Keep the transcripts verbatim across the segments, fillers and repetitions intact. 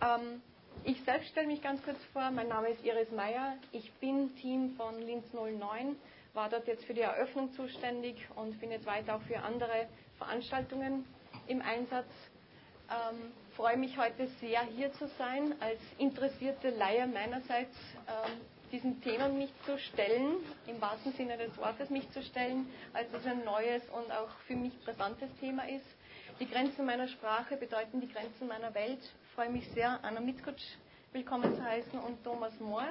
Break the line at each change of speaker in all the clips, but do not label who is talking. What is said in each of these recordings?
Ähm, ich selbst stelle mich ganz kurz vor. Mein Name ist Iris Meyer. Ich bin Team von Linz null neun, war dort jetzt für die Eröffnung zuständig und bin jetzt weiter auch für andere Veranstaltungen im Einsatz. Ähm, freue mich heute sehr, hier zu sein, als interessierte Laie meinerseits ähm, diesen Themen mich zu stellen, im wahrsten Sinne des Wortes mich zu stellen, als es ein neues und auch für mich brisantes Thema ist. Die Grenzen meiner Sprache bedeuten die Grenzen meiner Welt. Ich freue mich sehr, Anna Mitkutsch willkommen zu heißen und Thomas Moors.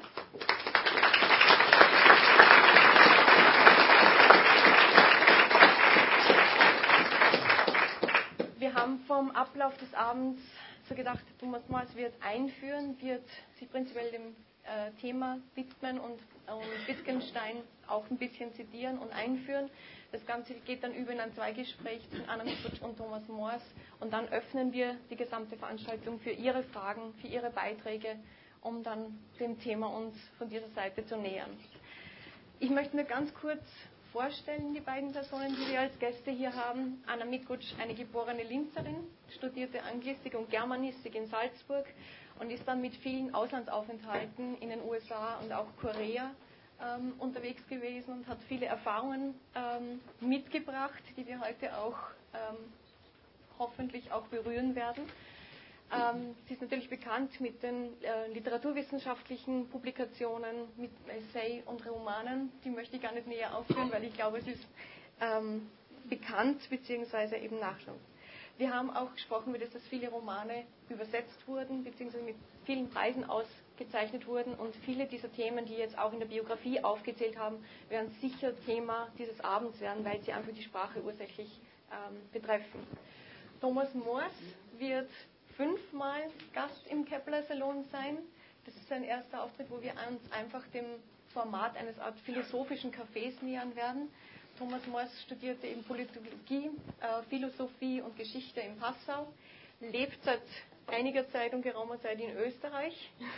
Wir haben vom Ablauf des Abends so gedacht, Thomas Moors wird einführen, wird sich prinzipiell dem äh, Thema widmen und, und Wittgenstein auch ein bisschen zitieren und einführen. Das Ganze geht dann über in ein Zweigespräch zwischen Anna Mitkutsch und Thomas Moors und dann öffnen wir die gesamte Veranstaltung für Ihre Fragen, für Ihre Beiträge, um dann dem Thema uns von dieser Seite zu nähern. Ich möchte mir ganz kurz vorstellen, die beiden Personen, die wir als Gäste hier haben. Anna Mitkutsch, eine geborene Linzerin, studierte Anglistik und Germanistik in Salzburg und ist dann mit vielen Auslandsaufenthalten in den U S A und auch Korea ähm, unterwegs gewesen und hat viele Erfahrungen ähm, mitgebracht, die wir heute auch ähm, hoffentlich auch berühren werden. Ähm, sie ist natürlich bekannt mit den äh, literaturwissenschaftlichen Publikationen, mit Essay und Romanen. Die möchte ich gar nicht näher aufführen, weil ich glaube, es ist ähm, bekannt bzw. eben nachschlagen. Wir haben auch gesprochen, wie das, dass viele Romane übersetzt wurden bzw. mit vielen Preisen ausgezeichnet wurden und viele dieser Themen, die jetzt auch in der Biografie aufgezählt haben, werden sicher Thema dieses Abends werden, weil sie einfach die Sprache ursächlich ähm, betreffen. Thomas Moors wird fünfmal Gast im Kepler-Salon sein. Das ist sein erster Auftritt, wo wir uns einfach dem Format eines Art philosophischen Cafés nähern werden. Thomas Moors studierte eben Politologie, äh, Philosophie und Geschichte in Passau, lebt seit einiger Zeit und geraumer Zeit in Österreich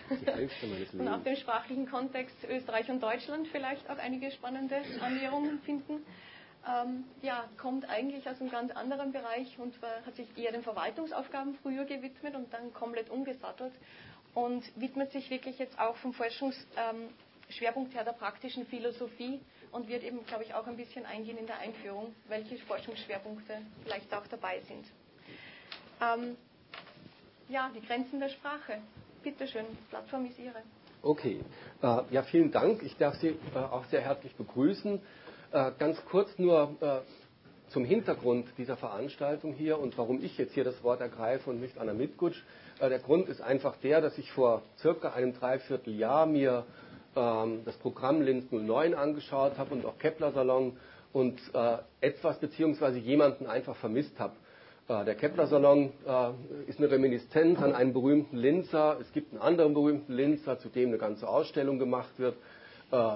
und auf dem sprachlichen Kontext Österreich und Deutschland vielleicht auch einige spannende Annäherungen finden. Ähm, ja, kommt eigentlich aus einem ganz anderen Bereich und äh, hat sich eher den Verwaltungsaufgaben früher gewidmet und dann komplett umgesattelt und widmet sich wirklich jetzt auch vom Forschungsschwerpunkt ähm, her der praktischen Philosophie und wird eben, glaube ich, auch ein bisschen eingehen in der Einführung, welche Forschungsschwerpunkte vielleicht auch dabei sind. Ähm, ja, die Grenzen der Sprache. Bitte schön, die Plattform ist Ihre.
Okay, äh, ja, vielen Dank. Ich darf Sie äh, auch sehr herzlich begrüßen. Äh, ganz kurz nur äh, zum Hintergrund dieser Veranstaltung hier und warum ich jetzt hier das Wort ergreife und nicht Anna Mitkutsch. Äh, der Grund ist einfach der, dass ich vor circa einem Dreivierteljahr mir ähm, das Programm Linz null neun angeschaut habe und auch Kepler-Salon und äh, etwas beziehungsweise jemanden einfach vermisst habe. Äh, der Kepler-Salon äh, ist eine Reminiszenz an einen berühmten Linzer. Es gibt einen anderen berühmten Linzer, zu dem eine ganze Ausstellung gemacht wird. Äh,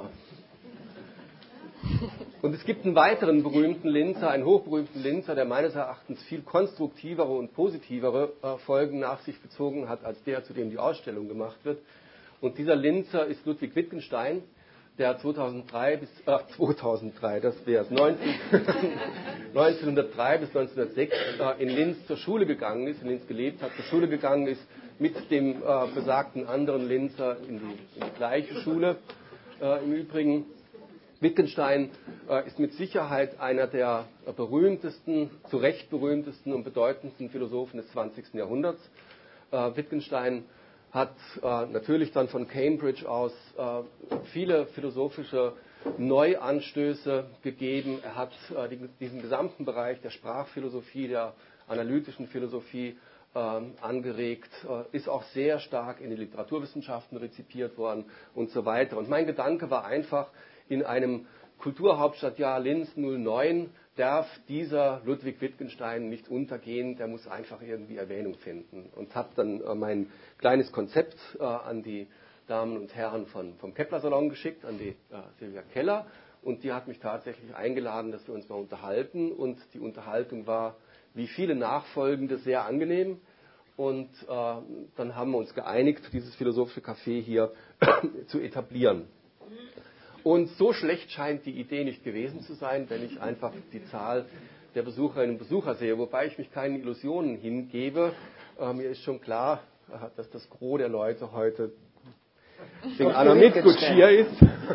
Und es gibt einen weiteren berühmten Linzer, einen hochberühmten Linzer, der meines Erachtens viel konstruktivere und positivere äh, Folgen nach sich gezogen hat, als der, zu dem die Ausstellung gemacht wird. Und dieser Linzer ist Ludwig Wittgenstein, der zweitausenddrei bis, äh, zweitausenddrei, das wäre es, neunzehnhundertdrei bis neunzehnhundertsechs äh, in Linz zur Schule gegangen ist, in Linz gelebt hat, zur Schule gegangen ist, mit dem äh, besagten anderen Linzer in die, in die gleiche Schule äh, im Übrigen. Wittgenstein äh, ist mit Sicherheit einer der äh, berühmtesten, zu Recht berühmtesten und bedeutendsten Philosophen des zwanzigsten Jahrhunderts. Äh, Wittgenstein hat äh, natürlich dann von Cambridge aus äh, viele philosophische Neuanstöße gegeben. Er hat äh, die, diesen gesamten Bereich der Sprachphilosophie, der analytischen Philosophie äh, angeregt, äh, ist auch sehr stark in die Literaturwissenschaften rezipiert worden und so weiter. Und mein Gedanke war einfach, in einem Kulturhauptstadtjahr Linz null neun darf dieser Ludwig Wittgenstein nicht untergehen, der muss einfach irgendwie Erwähnung finden. Und habe dann äh, mein kleines Konzept äh, an die Damen und Herren von, vom Kepler-Salon geschickt, an die äh, Silvia Keller. Und die hat mich tatsächlich eingeladen, dass wir uns mal unterhalten. Und die Unterhaltung war, wie viele nachfolgende, sehr angenehm. Und äh, dann haben wir uns geeinigt, dieses philosophische Café hier zu etablieren. Und so schlecht scheint die Idee nicht gewesen zu sein, wenn ich einfach die Zahl der Besucherinnen und Besucher sehe, wobei ich mich keinen Illusionen hingebe. Äh, mir ist schon klar, dass das Gros der Leute heute wegen Anna Mitgutsch hier ist.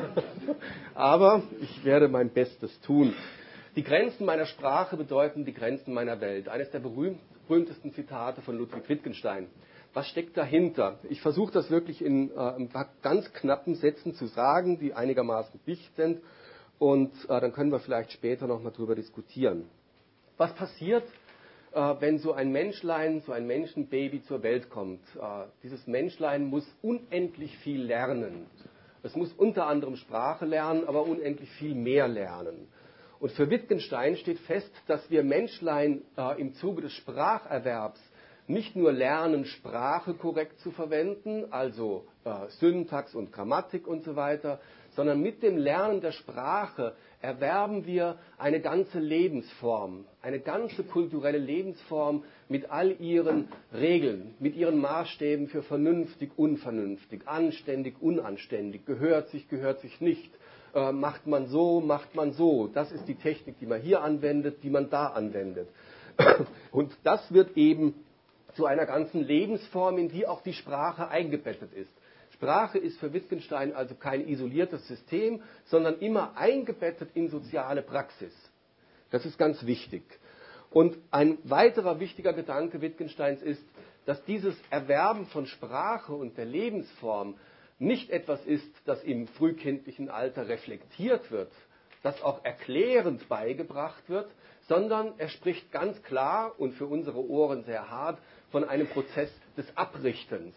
Aber ich werde mein Bestes tun. Die Grenzen meiner Sprache bedeuten die Grenzen meiner Welt. Eines der berühmt, berühmtesten Zitate von Ludwig Wittgenstein. Was steckt dahinter? Ich versuche das wirklich in äh, ein paar ganz knappen Sätzen zu sagen, die einigermaßen dicht sind. Und äh, dann können wir vielleicht später nochmal drüber diskutieren. Was passiert, äh, wenn so ein Menschlein, so ein Menschenbaby zur Welt kommt? Äh, dieses Menschlein muss unendlich viel lernen. Es muss unter anderem Sprache lernen, aber unendlich viel mehr lernen. Und für Wittgenstein steht fest, dass wir Menschlein äh, im Zuge des Spracherwerbs nicht nur lernen, Sprache korrekt zu verwenden, also äh, Syntax und Grammatik und so weiter, sondern mit dem Lernen der Sprache erwerben wir eine ganze Lebensform, eine ganze kulturelle Lebensform mit all ihren Regeln, mit ihren Maßstäben für vernünftig, unvernünftig, anständig, unanständig, gehört sich, gehört sich nicht. Äh, macht man so, macht man so. Das ist die Technik, die man hier anwendet, die man da anwendet. Und das wird eben zu einer ganzen Lebensform, in die auch die Sprache eingebettet ist. Sprache ist für Wittgenstein also kein isoliertes System, sondern immer eingebettet in soziale Praxis. Das ist ganz wichtig. Und ein weiterer wichtiger Gedanke Wittgensteins ist, dass dieses Erwerben von Sprache und der Lebensform nicht etwas ist, das im frühkindlichen Alter reflektiert wird, das auch erklärend beigebracht wird, sondern er spricht ganz klar und für unsere Ohren sehr hart von einem Prozess des Abrichtens.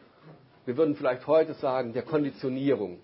Wir würden vielleicht heute sagen, der Konditionierung.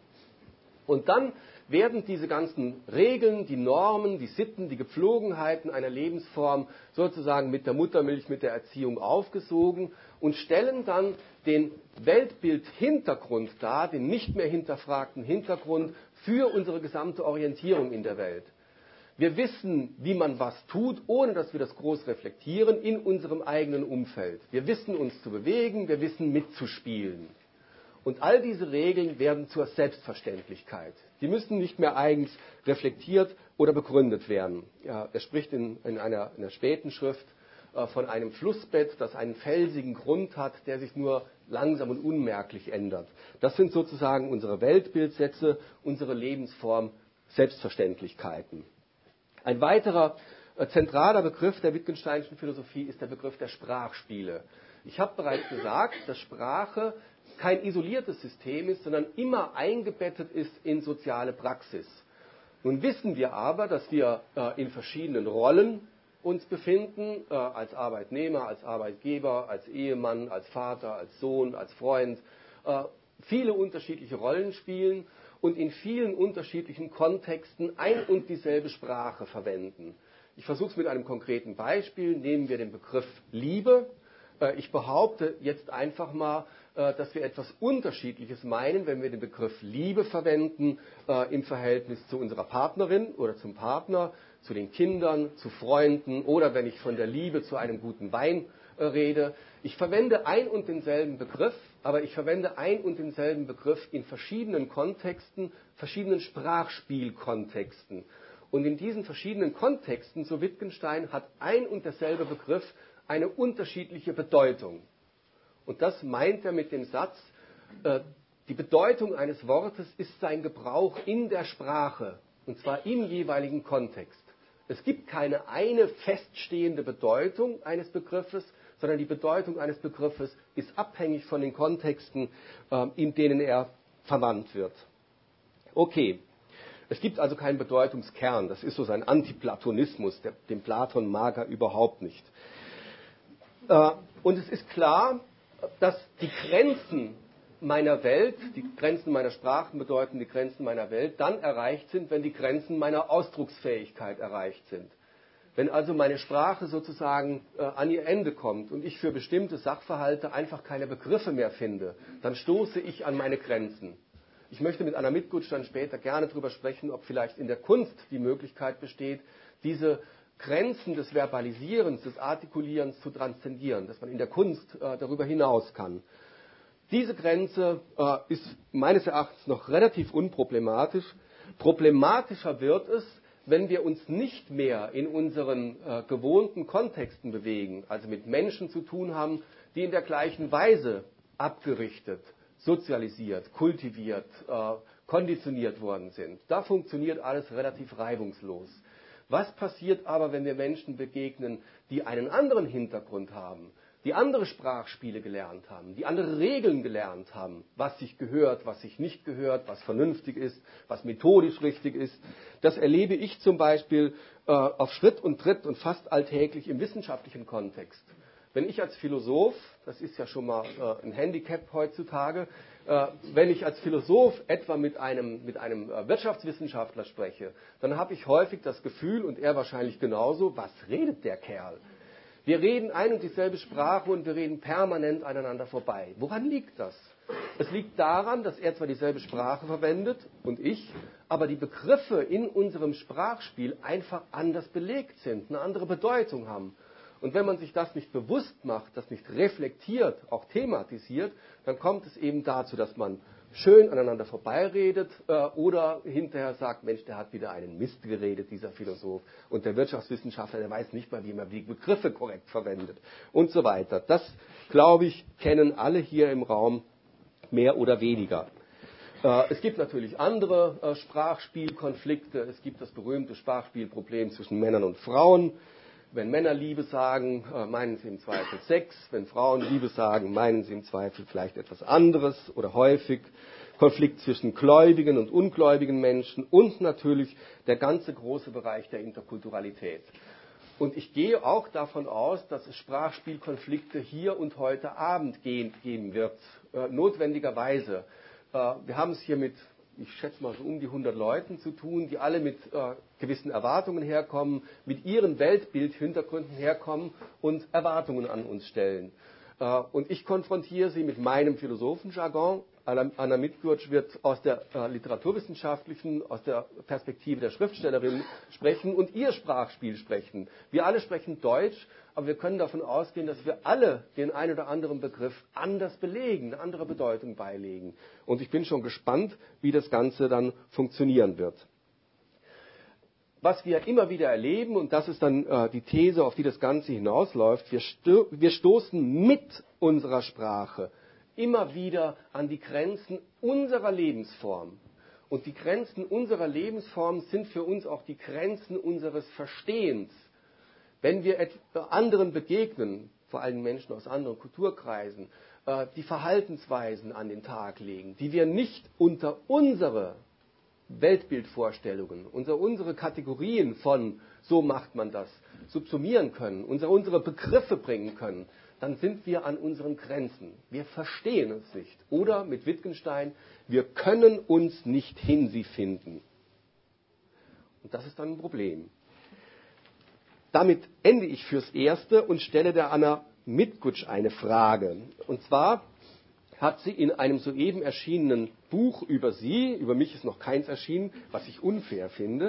Und dann werden diese ganzen Regeln, die Normen, die Sitten, die Gepflogenheiten einer Lebensform sozusagen mit der Muttermilch, mit der Erziehung aufgesogen und stellen dann den Weltbild-Hintergrund dar, den nicht mehr hinterfragten Hintergrund für unsere gesamte Orientierung in der Welt. Wir wissen, wie man was tut, ohne dass wir das groß reflektieren in unserem eigenen Umfeld. Wir wissen uns zu bewegen, wir wissen mitzuspielen. Und all diese Regeln werden zur Selbstverständlichkeit. Die müssen nicht mehr eigens reflektiert oder begründet werden. Ja, er spricht in, in, einer, in einer späten Schrift äh, von einem Flussbett, das einen felsigen Grund hat, der sich nur langsam und unmerklich ändert. Das sind sozusagen unsere Weltbildsätze, unsere Lebensform, Selbstverständlichkeiten. Ein weiterer äh, zentraler Begriff der Wittgensteinischen Philosophie ist der Begriff der Sprachspiele. Ich habe bereits gesagt, dass Sprache kein isoliertes System ist, sondern immer eingebettet ist in soziale Praxis. Nun wissen wir aber, dass wir äh, in verschiedenen Rollen uns befinden, äh, als Arbeitnehmer, als Arbeitgeber, als Ehemann, als Vater, als Sohn, als Freund, äh, viele unterschiedliche Rollen spielen und in vielen unterschiedlichen Kontexten ein und dieselbe Sprache verwenden. Ich versuche es mit einem konkreten Beispiel. Nehmen wir den Begriff Liebe. Äh, ich behaupte jetzt einfach mal, dass wir etwas Unterschiedliches meinen, wenn wir den Begriff Liebe verwenden äh, im Verhältnis zu unserer Partnerin oder zum Partner, zu den Kindern, zu Freunden oder wenn ich von der Liebe zu einem guten Wein äh, rede. Ich verwende ein und denselben Begriff, aber ich verwende ein und denselben Begriff in verschiedenen Kontexten, verschiedenen Sprachspielkontexten. Und in diesen verschiedenen Kontexten, so Wittgenstein, hat ein und derselbe Begriff eine unterschiedliche Bedeutung. Und das meint er mit dem Satz, äh, die Bedeutung eines Wortes ist sein Gebrauch in der Sprache, und zwar im jeweiligen Kontext. Es gibt keine eine feststehende Bedeutung eines Begriffes, sondern die Bedeutung eines Begriffes ist abhängig von den Kontexten, äh, in denen er verwandt wird. Okay, es gibt also keinen Bedeutungskern, das ist so sein Antiplatonismus, der, den Platon mag er überhaupt nicht. Äh, und es ist klar, dass die Grenzen meiner Welt, die Grenzen meiner Sprachen bedeuten die Grenzen meiner Welt, dann erreicht sind, wenn die Grenzen meiner Ausdrucksfähigkeit erreicht sind. Wenn also meine Sprache sozusagen äh, an ihr Ende kommt und ich für bestimmte Sachverhalte einfach keine Begriffe mehr finde, dann stoße ich an meine Grenzen. Ich möchte mit Anna Mitgutsch dann später gerne darüber sprechen, ob vielleicht in der Kunst die Möglichkeit besteht, diese Grenzen des Verbalisierens, des Artikulierens zu transzendieren, dass man in der Kunst äh, darüber hinaus kann. Diese Grenze äh, ist meines Erachtens noch relativ unproblematisch. Problematischer wird es, wenn wir uns nicht mehr in unseren äh, gewohnten Kontexten bewegen, also mit Menschen zu tun haben, die in der gleichen Weise abgerichtet, sozialisiert, kultiviert, äh, konditioniert worden sind. Da funktioniert alles relativ reibungslos. Was passiert aber, wenn wir Menschen begegnen, die einen anderen Hintergrund haben, die andere Sprachspiele gelernt haben, die andere Regeln gelernt haben, was sich gehört, was sich nicht gehört, was vernünftig ist, was methodisch richtig ist? Das erlebe ich zum Beispiel äh, auf Schritt und Tritt und fast alltäglich im wissenschaftlichen Kontext. Wenn ich als Philosoph, das ist ja schon mal äh, ein Handicap heutzutage, äh, wenn ich als Philosoph etwa mit einem, mit einem äh, Wirtschaftswissenschaftler spreche, dann habe ich häufig das Gefühl, und er wahrscheinlich genauso, was redet der Kerl? Wir reden ein und dieselbe Sprache und wir reden permanent aneinander vorbei. Woran liegt das? Es liegt daran, dass er zwar dieselbe Sprache verwendet und ich, aber die Begriffe in unserem Sprachspiel einfach anders belegt sind, eine andere Bedeutung haben. Und wenn man sich das nicht bewusst macht, das nicht reflektiert, auch thematisiert, dann kommt es eben dazu, dass man schön aneinander vorbeiredet äh, oder hinterher sagt, Mensch, der hat wieder einen Mist geredet, dieser Philosoph. Und der Wirtschaftswissenschaftler, der weiß nicht mal, wie man die Begriffe korrekt verwendet und so weiter. Das, glaube ich, kennen alle hier im Raum mehr oder weniger. Äh, es gibt natürlich andere äh, Sprachspielkonflikte. Es gibt das berühmte Sprachspielproblem zwischen Männern und Frauen. Wenn Männer Liebe sagen, meinen sie im Zweifel Sex. Wenn Frauen Liebe sagen, meinen sie im Zweifel vielleicht etwas anderes oder häufig. Konflikt zwischen gläubigen und ungläubigen Menschen und natürlich der ganze große Bereich der Interkulturalität. Und ich gehe auch davon aus, dass es Sprachspielkonflikte hier und heute Abend geben wird, äh, notwendigerweise. Äh, wir haben es hier mit, ich schätze mal so um die hundert Leuten zu tun, die alle mit äh, gewissen Erwartungen herkommen, mit ihren Weltbildhintergründen herkommen und Erwartungen an uns stellen. Äh, und ich konfrontiere sie mit meinem Philosophenjargon. Anna Mitgurtsch wird aus der äh, literaturwissenschaftlichen, aus der Perspektive der Schriftstellerin sprechen und ihr Sprachspiel sprechen. Wir alle sprechen Deutsch, aber wir können davon ausgehen, dass wir alle den einen oder anderen Begriff anders belegen, eine andere Bedeutung beilegen. Und ich bin schon gespannt, wie das Ganze dann funktionieren wird. Was wir immer wieder erleben, und das ist dann äh, die These, auf die das Ganze hinausläuft, wir, sto- wir stoßen mit unserer Sprache immer wieder an die Grenzen unserer Lebensform. Und die Grenzen unserer Lebensform sind für uns auch die Grenzen unseres Verstehens. Wenn wir anderen begegnen, vor allem Menschen aus anderen Kulturkreisen, die Verhaltensweisen an den Tag legen, die wir nicht unter unsere Weltbildvorstellungen, unter unsere Kategorien von so macht man das, subsumieren können, unter unsere Begriffe bringen können, dann sind wir an unseren Grenzen. Wir verstehen es nicht. Oder mit Wittgenstein, wir können uns nicht hin sie finden. Und das ist dann ein Problem. Damit ende ich fürs Erste und stelle der Anna Mitgurtsch eine Frage. Und zwar hat sie in einem soeben erschienenen Buch über sie, über mich ist noch keins erschienen, was ich unfair finde,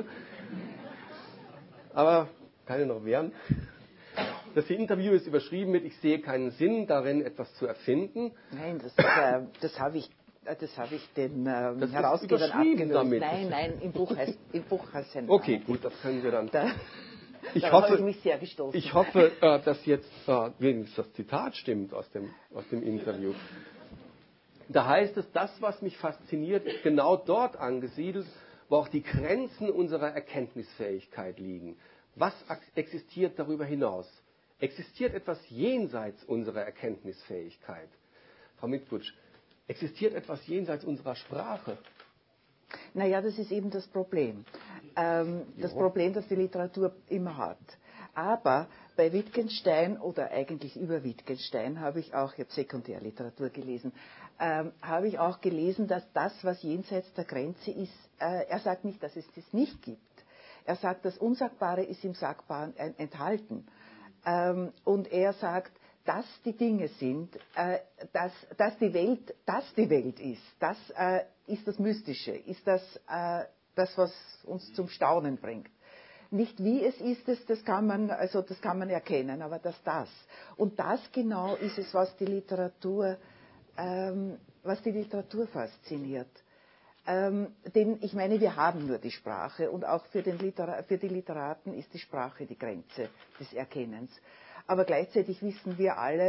aber kann ich noch wehren. Das Interview ist überschrieben mit, ich sehe keinen Sinn darin, etwas zu erfinden.
Nein, das, äh, das habe ich, das hab ich den äh,
das
Herausgebern abgelöst.
Damit.
Nein, nein, im Buch heißt, im Buch heißt es ein
Okay, gut, das können wir dann.
Da,
ich
hoffe,
hoffe,
ich mich sehr gestoßen.
Ich hoffe, äh, dass jetzt äh, wenigstens das Zitat stimmt aus dem, aus dem Interview. Da heißt es, das, was mich fasziniert, ist genau dort angesiedelt, wo auch die Grenzen unserer Erkenntnisfähigkeit liegen. Was existiert darüber hinaus? Existiert etwas jenseits unserer Erkenntnisfähigkeit? Frau Mitgurtsch, existiert etwas jenseits unserer Sprache?
Naja, das ist eben das Problem. Ähm, das Problem, das die Literatur immer hat. Aber bei Wittgenstein oder eigentlich über Wittgenstein habe ich auch, ich habe Sekundärliteratur gelesen, ähm, habe ich auch gelesen, dass das, was jenseits der Grenze ist, äh, er sagt nicht, dass es das nicht gibt. Er sagt, das Unsagbare ist im Sagbaren enthalten. Ähm, und er sagt, dass die Dinge sind, äh, dass, dass, die Welt, dass die Welt ist, das äh, ist das Mystische, ist das, äh, das, was uns zum Staunen bringt. Nicht wie es ist, das, das, kann man, also das kann man erkennen, aber dass das. Und das genau ist es, was die Literatur, ähm, was die Literatur fasziniert. Ähm, denn ich meine, wir haben nur die Sprache und auch für, den Litera- für die Literaten ist die Sprache die Grenze des Erkennens. Aber gleichzeitig wissen wir alle,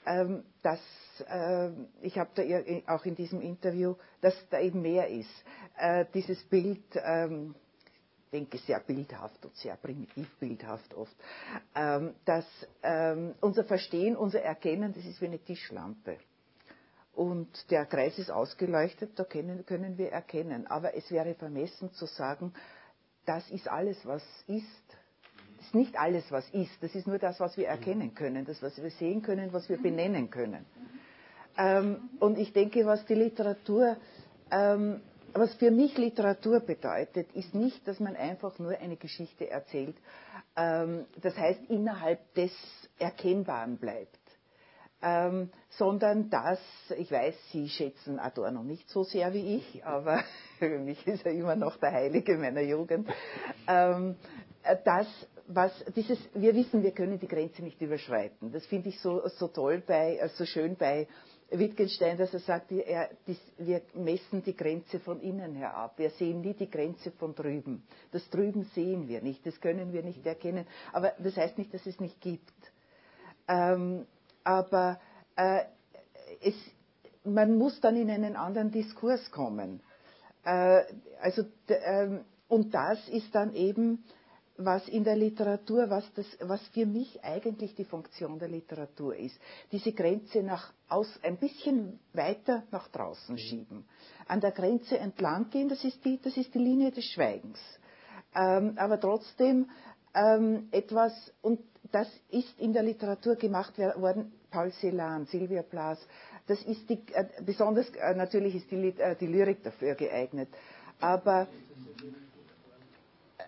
ähm, dass, äh, ich habe da auch in diesem Interview, dass da eben mehr ist. Äh, dieses Bild, ähm, ich denke sehr bildhaft und sehr primitiv bildhaft oft, ähm, dass ähm, unser Verstehen, unser Erkennen, das ist wie eine Tischlampe. Und der Kreis ist ausgeleuchtet, da können, können wir erkennen. Aber es wäre vermessen zu sagen, das ist alles, was ist. Das ist nicht alles, was ist. Das ist nur das, was wir erkennen können, das, was wir sehen können, was wir benennen können. Ähm, und ich denke, was die Literatur, ähm, was für mich Literatur bedeutet, ist nicht, dass man einfach nur eine Geschichte erzählt. Ähm, das heißt, innerhalb des Erkennbaren bleibt. Ähm, sondern dass, ich weiß, Sie schätzen Adorno nicht so sehr wie ich, aber für mich ist er immer noch der Heilige meiner Jugend, ähm, dass, was dieses, wir wissen, wir können die Grenze nicht überschreiten. Das finde ich so, so toll, bei, so schön bei Wittgenstein, dass er sagt, er, dies, wir messen die Grenze von innen her ab. Wir sehen nie die Grenze von drüben. Das Drüben sehen wir nicht, das können wir nicht erkennen. Aber das heißt nicht, dass es nicht gibt. Ähm, Aber äh, es, man muss dann in einen anderen Diskurs kommen. Äh, also, d, ähm, und das ist dann eben, was in der Literatur, was, das, was für mich eigentlich die Funktion der Literatur ist. Diese Grenze nach aus, ein bisschen weiter nach draußen schieben. An der Grenze entlang gehen, das ist die, das ist die Linie des Schweigens. Ähm, aber trotzdem ähm, etwas, und das ist in der Literatur gemacht worden, Paul Celan, Sylvia Plath, das ist die, äh, besonders, äh, natürlich ist die, äh, die Lyrik dafür geeignet, aber äh,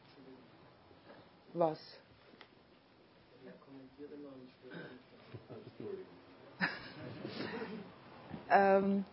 was? ähm,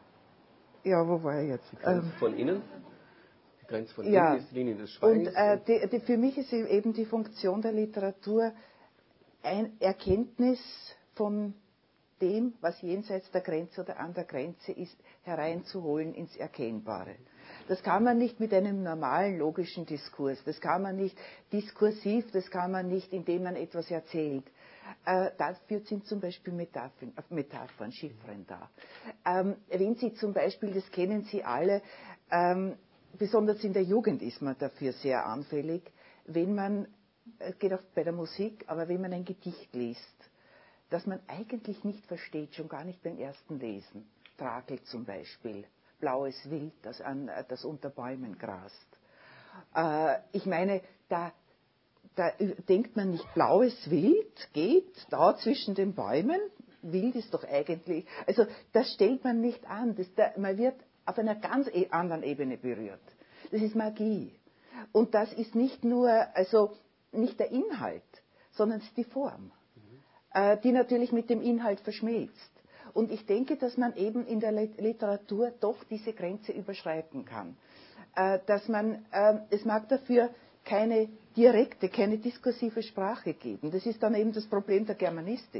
ja, wo war ich jetzt?
Die Grenze ähm, von innen? Die Grenze von
ja,
innen ist die Linie des Schweigens?
Und äh, die, die, für mich ist eben die Funktion der Literatur ein Erkenntnis von dem, was jenseits der Grenze oder an der Grenze ist, hereinzuholen ins Erkennbare. Das kann man nicht mit einem normalen logischen Diskurs, das kann man nicht diskursiv, das kann man nicht, indem man etwas erzählt. Äh, dafür sind zum Beispiel Metaphern, Metaphern Chiffren da. Ähm, wenn Sie zum Beispiel, das kennen Sie alle, ähm, besonders in der Jugend ist man dafür sehr anfällig, wenn man, es geht auch bei der Musik, aber wenn man ein Gedicht liest, das man eigentlich nicht versteht, schon gar nicht beim ersten Lesen. Trakel zum Beispiel, blaues Wild, das, an, das unter Bäumen grast. Äh, ich meine, da, da denkt man nicht, blaues Wild geht da zwischen den Bäumen, Wild ist doch eigentlich, also das stellt man nicht an, das, da, man wird auf einer ganz e- anderen Ebene berührt. Das ist Magie. Und das ist nicht nur, also nicht der Inhalt, sondern es ist die Form, äh, die natürlich mit dem Inhalt verschmilzt. Und ich denke, dass man eben in der Literatur doch diese Grenze überschreiten kann. Äh, dass man, äh, es mag dafür keine direkte, keine diskursive Sprache geben. Das ist dann eben das Problem der Germanistik.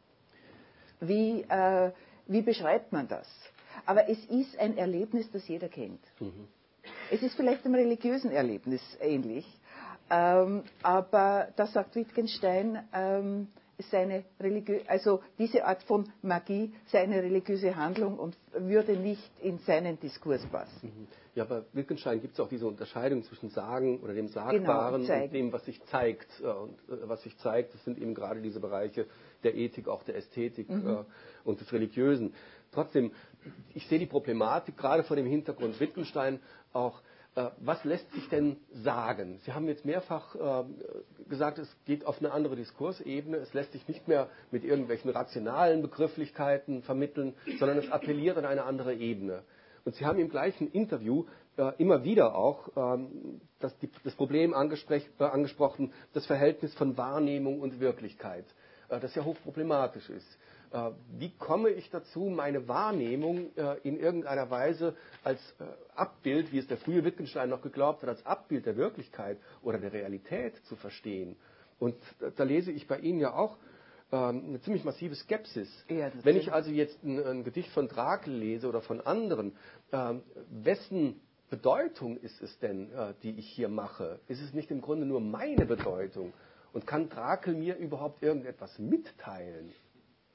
Wie, äh, wie beschreibt man das? Aber es ist ein Erlebnis, das jeder kennt. Mhm. Es ist vielleicht einem religiösen Erlebnis ähnlich, ähm, aber da sagt Wittgenstein, ähm, seine religiö- also diese Art von Magie sei eine religiöse Handlung und würde nicht in seinen Diskurs passen.
Ja, bei Wittgenstein gibt es auch diese Unterscheidung zwischen Sagen oder dem Sagbaren genau, und, und dem, was sich zeigt. Und äh, was sich zeigt, das sind eben gerade diese Bereiche der Ethik, auch der Ästhetik mhm. äh, und des Religiösen. Trotzdem, ich sehe die Problematik gerade vor dem Hintergrund Wittgenstein auch, äh, was lässt sich denn sagen? Sie haben jetzt mehrfach äh, gesagt, es geht auf eine andere Diskursebene, es lässt sich nicht mehr mit irgendwelchen rationalen Begrifflichkeiten vermitteln, sondern es appelliert an eine andere Ebene. Und Sie haben im gleichen Interview äh, immer wieder auch ähm, das, die, das Problem äh, angesprochen, das Verhältnis von Wahrnehmung und Wirklichkeit, äh, das ja hochproblematisch ist. Äh, wie komme ich dazu, meine Wahrnehmung äh, in irgendeiner Weise als äh, Abbild, wie es der frühe Wittgenstein noch geglaubt hat, als Abbild der Wirklichkeit oder der Realität zu verstehen? Und da, da lese ich bei Ihnen ja auch eine ziemlich massive Skepsis. Ja, wenn ich also jetzt ein, ein Gedicht von Trakel lese oder von anderen, äh, wessen Bedeutung ist es denn, äh, die ich hier mache? Ist es nicht im Grunde nur meine Bedeutung? Und kann Trakel mir überhaupt irgendetwas mitteilen?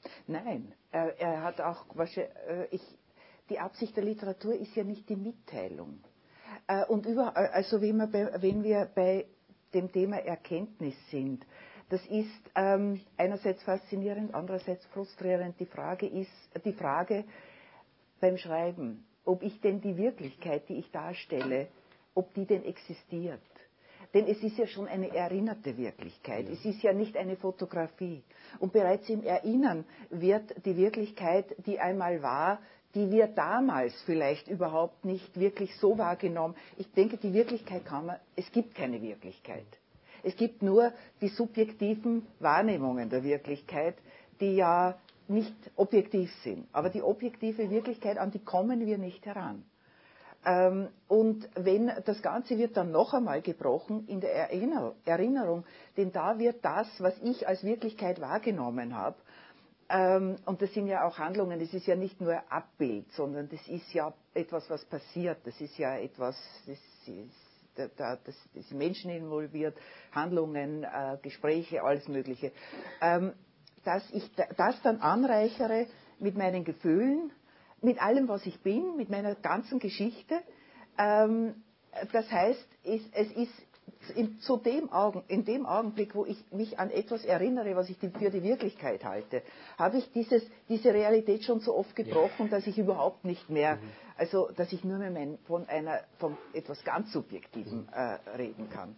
Nein, er, er hat auch, ich, die Absicht der Literatur ist ja nicht die Mitteilung. Und über, also wenn wir, bei, wenn wir bei dem Thema Erkenntnis sind, das ist ähm, einerseits faszinierend, andererseits frustrierend. Die Frage ist, die Frage beim Schreiben, ob ich denn die Wirklichkeit, die ich darstelle, ob die denn existiert. Denn es ist ja schon eine erinnerte Wirklichkeit. Ja. Es ist ja nicht eine Fotografie. Und bereits im Erinnern wird die Wirklichkeit, die einmal war, die wir damals vielleicht überhaupt nicht wirklich so wahrgenommen. Ich denke, die Wirklichkeit kann man, es gibt keine Wirklichkeit. Es gibt nur die subjektiven Wahrnehmungen der Wirklichkeit, die ja nicht objektiv sind. Aber die objektive Wirklichkeit, an die kommen wir nicht heran. Ähm, und wenn das Ganze wird dann noch einmal gebrochen in der Erinnerung, denn da wird das, was ich als Wirklichkeit wahrgenommen habe, ähm, und das sind ja auch Handlungen, das ist ja nicht nur Abbild, sondern das ist ja etwas, was passiert, das ist ja etwas, das ist, da, da, das, das sind Menschen involviert, Handlungen, äh, Gespräche, alles Mögliche, ähm, dass ich das dann anreichere mit meinen Gefühlen, mit allem, was ich bin, mit meiner ganzen Geschichte. Ähm, das heißt, es, es ist in, zu dem Augen, in dem Augenblick, wo ich mich an etwas erinnere, was ich die, für die Wirklichkeit halte, habe ich dieses, diese Realität schon so oft gebrochen, dass ich überhaupt nicht mehr, also dass ich nur mehr mein, von, einer, von etwas ganz Subjektivem äh, reden kann.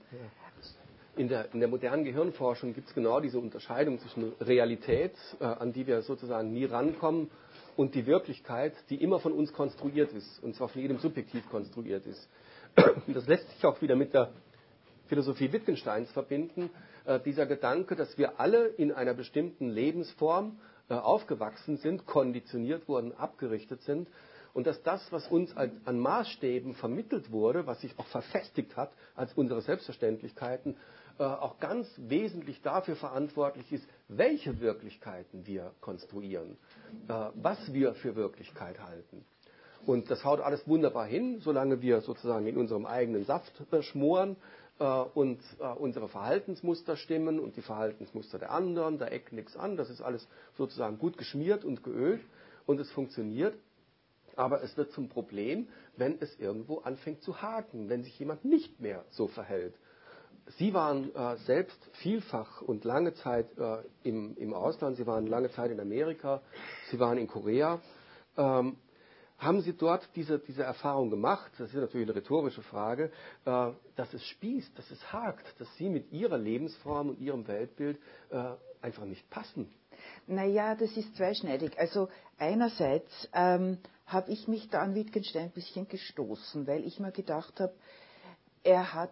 In der, in der modernen Gehirnforschung gibt es genau diese Unterscheidung zwischen Realität, äh, an die wir sozusagen nie rankommen, und die Wirklichkeit, die immer von uns konstruiert ist, und zwar von jedem subjektiv konstruiert ist. Das lässt sich auch wieder mit der Philosophie Wittgensteins verbinden, äh, dieser Gedanke, dass wir alle in einer bestimmten Lebensform äh, aufgewachsen sind, konditioniert wurden, abgerichtet sind, und dass das, was uns an, an Maßstäben vermittelt wurde, was sich auch verfestigt hat als unsere Selbstverständlichkeiten, äh, auch ganz wesentlich dafür verantwortlich ist, welche Wirklichkeiten wir konstruieren, äh, was wir für Wirklichkeit halten. Und das haut alles wunderbar hin, solange wir sozusagen in unserem eigenen Saft äh, schmoren äh, und äh, unsere Verhaltensmuster stimmen und die Verhaltensmuster der anderen, da eckt nichts an, das ist alles sozusagen gut geschmiert und geölt und es funktioniert. Aber es wird zum Problem, wenn es irgendwo anfängt zu haken, wenn sich jemand nicht mehr so verhält. Sie waren äh, selbst vielfach und lange Zeit äh, im, im Ausland, Sie waren lange Zeit in Amerika, Sie waren in Korea. Ähm, haben Sie dort diese, diese Erfahrung gemacht, das ist natürlich eine rhetorische Frage, äh, dass es spießt, dass es hakt, dass Sie mit Ihrer Lebensform und Ihrem Weltbild äh, einfach nicht passen?
Naja, das ist zweischneidig. Also einerseits ähm, habe ich mich da an Wittgenstein ein bisschen gestoßen, weil ich mir gedacht habe, er hat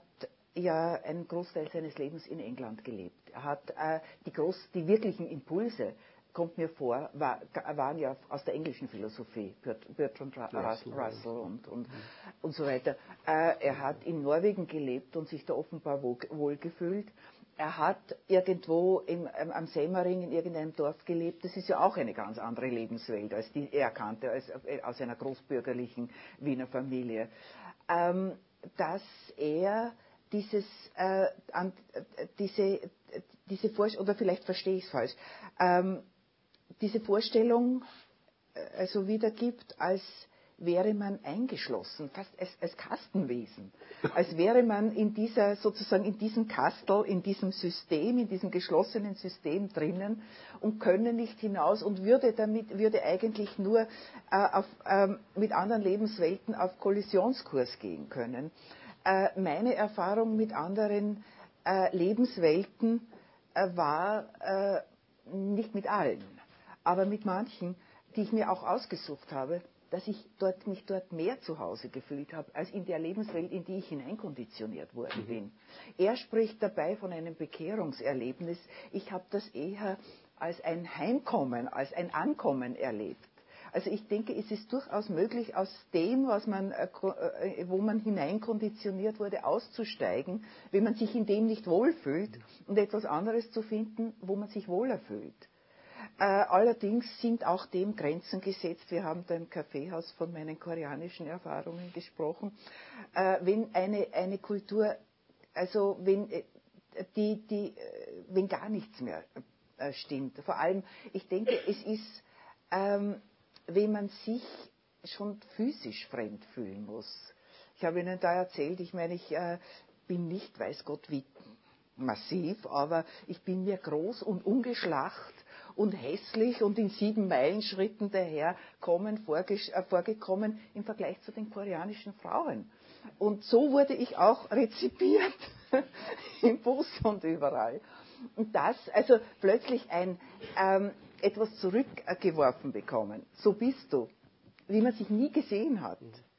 ja einen Großteil seines Lebens in England gelebt. Er hat äh, die, groß, die wirklichen Impulse, kommt mir vor, war, waren ja aus der englischen Philosophie, Bertrand Russell, Russell und, und, und so weiter. Äh, er hat in Norwegen gelebt und sich da offenbar wohl, wohl gefühlt. Er hat irgendwo im, am Semmering in irgendeinem Dorf gelebt. Das ist ja auch eine ganz andere Lebenswelt, als die er kannte, als aus einer großbürgerlichen Wiener Familie. Ähm, dass er dieses, äh, an, diese, diese Vorstellung, oder vielleicht verstehe ich es falsch, ähm, diese Vorstellung äh, also wiedergibt, als wäre man eingeschlossen, fast als, als Kastenwesen, als wäre man in dieser, sozusagen in diesem Kastel, in diesem System, in diesem geschlossenen System drinnen und könne nicht hinaus und würde damit, würde eigentlich nur äh, auf, ähm, mit anderen Lebenswelten auf Kollisionskurs gehen können. Äh, meine Erfahrung mit anderen äh, Lebenswelten äh, war äh, nicht mit allen, aber mit manchen, die ich mir auch ausgesucht habe, dass ich dort, mich dort mehr zu Hause gefühlt habe, als in der Lebenswelt, in die ich hineinkonditioniert worden bin. Mhm. Er spricht dabei von einem Bekehrungserlebnis. Ich habe das eher als ein Heimkommen, als ein Ankommen erlebt. Also ich denke, es ist durchaus möglich, aus dem, was man, wo man hineinkonditioniert wurde, auszusteigen, wenn man sich in dem nicht wohlfühlt und etwas anderes zu finden, wo man sich wohler fühlt. Äh, allerdings sind auch dem Grenzen gesetzt. Wir haben da im Kaffeehaus von meinen koreanischen Erfahrungen gesprochen. Äh, wenn eine, eine Kultur, also wenn, die, die, wenn gar nichts mehr äh, stimmt. Vor allem, ich denke, es ist, ähm, wenn man sich schon physisch fremd fühlen muss. Ich habe Ihnen da erzählt, ich meine, ich äh, bin nicht, weiß Gott, wie massiv, aber ich bin mir groß und ungeschlacht und hässlich und in sieben Meilenschritten daherkommen, vorge- äh, vorgekommen im Vergleich zu den koreanischen Frauen. Und so wurde ich auch rezipiert im Bus und überall. Und das, also plötzlich ein ähm, etwas zurückgeworfen bekommen, so bist du, wie man sich nie gesehen hat,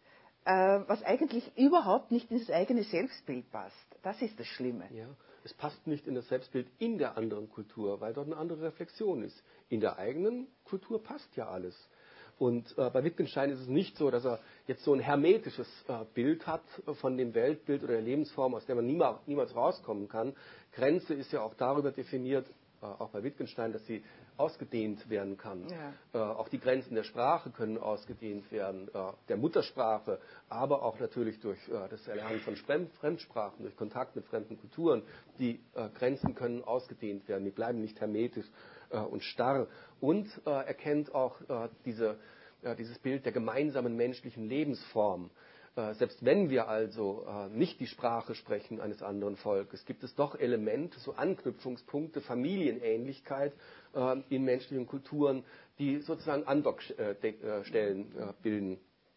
äh, was eigentlich überhaupt nicht ins eigene Selbstbild passt. Das ist das Schlimme.
Ja, es passt nicht in das Selbstbild in der anderen Kultur, weil dort eine andere Reflexion ist. In der eigenen Kultur passt ja alles. Und äh, bei Wittgenstein ist es nicht so, dass er jetzt so ein hermetisches äh, Bild hat von dem Weltbild oder der Lebensform, aus der man niemals, niemals rauskommen kann. Grenze ist ja auch darüber definiert, äh, auch bei Wittgenstein, dass sie ausgedehnt werden kann.
Ja.
Äh, auch die Grenzen der Sprache können ausgedehnt werden, äh, der Muttersprache, aber auch natürlich durch äh, das Erlernen von Fremd Fremdsprachen, durch Kontakt mit fremden Kulturen. Die äh, Grenzen können ausgedehnt werden, die bleiben nicht hermetisch äh, und starr. Und äh, erkennt auch äh, diese, äh, dieses Bild der gemeinsamen menschlichen Lebensform. Äh, selbst wenn wir also äh, nicht die Sprache sprechen eines anderen Volkes, gibt es doch Elemente, so Anknüpfungspunkte, Familienähnlichkeit äh, in menschlichen Kulturen, die sozusagen Andockstellen äh, bilden.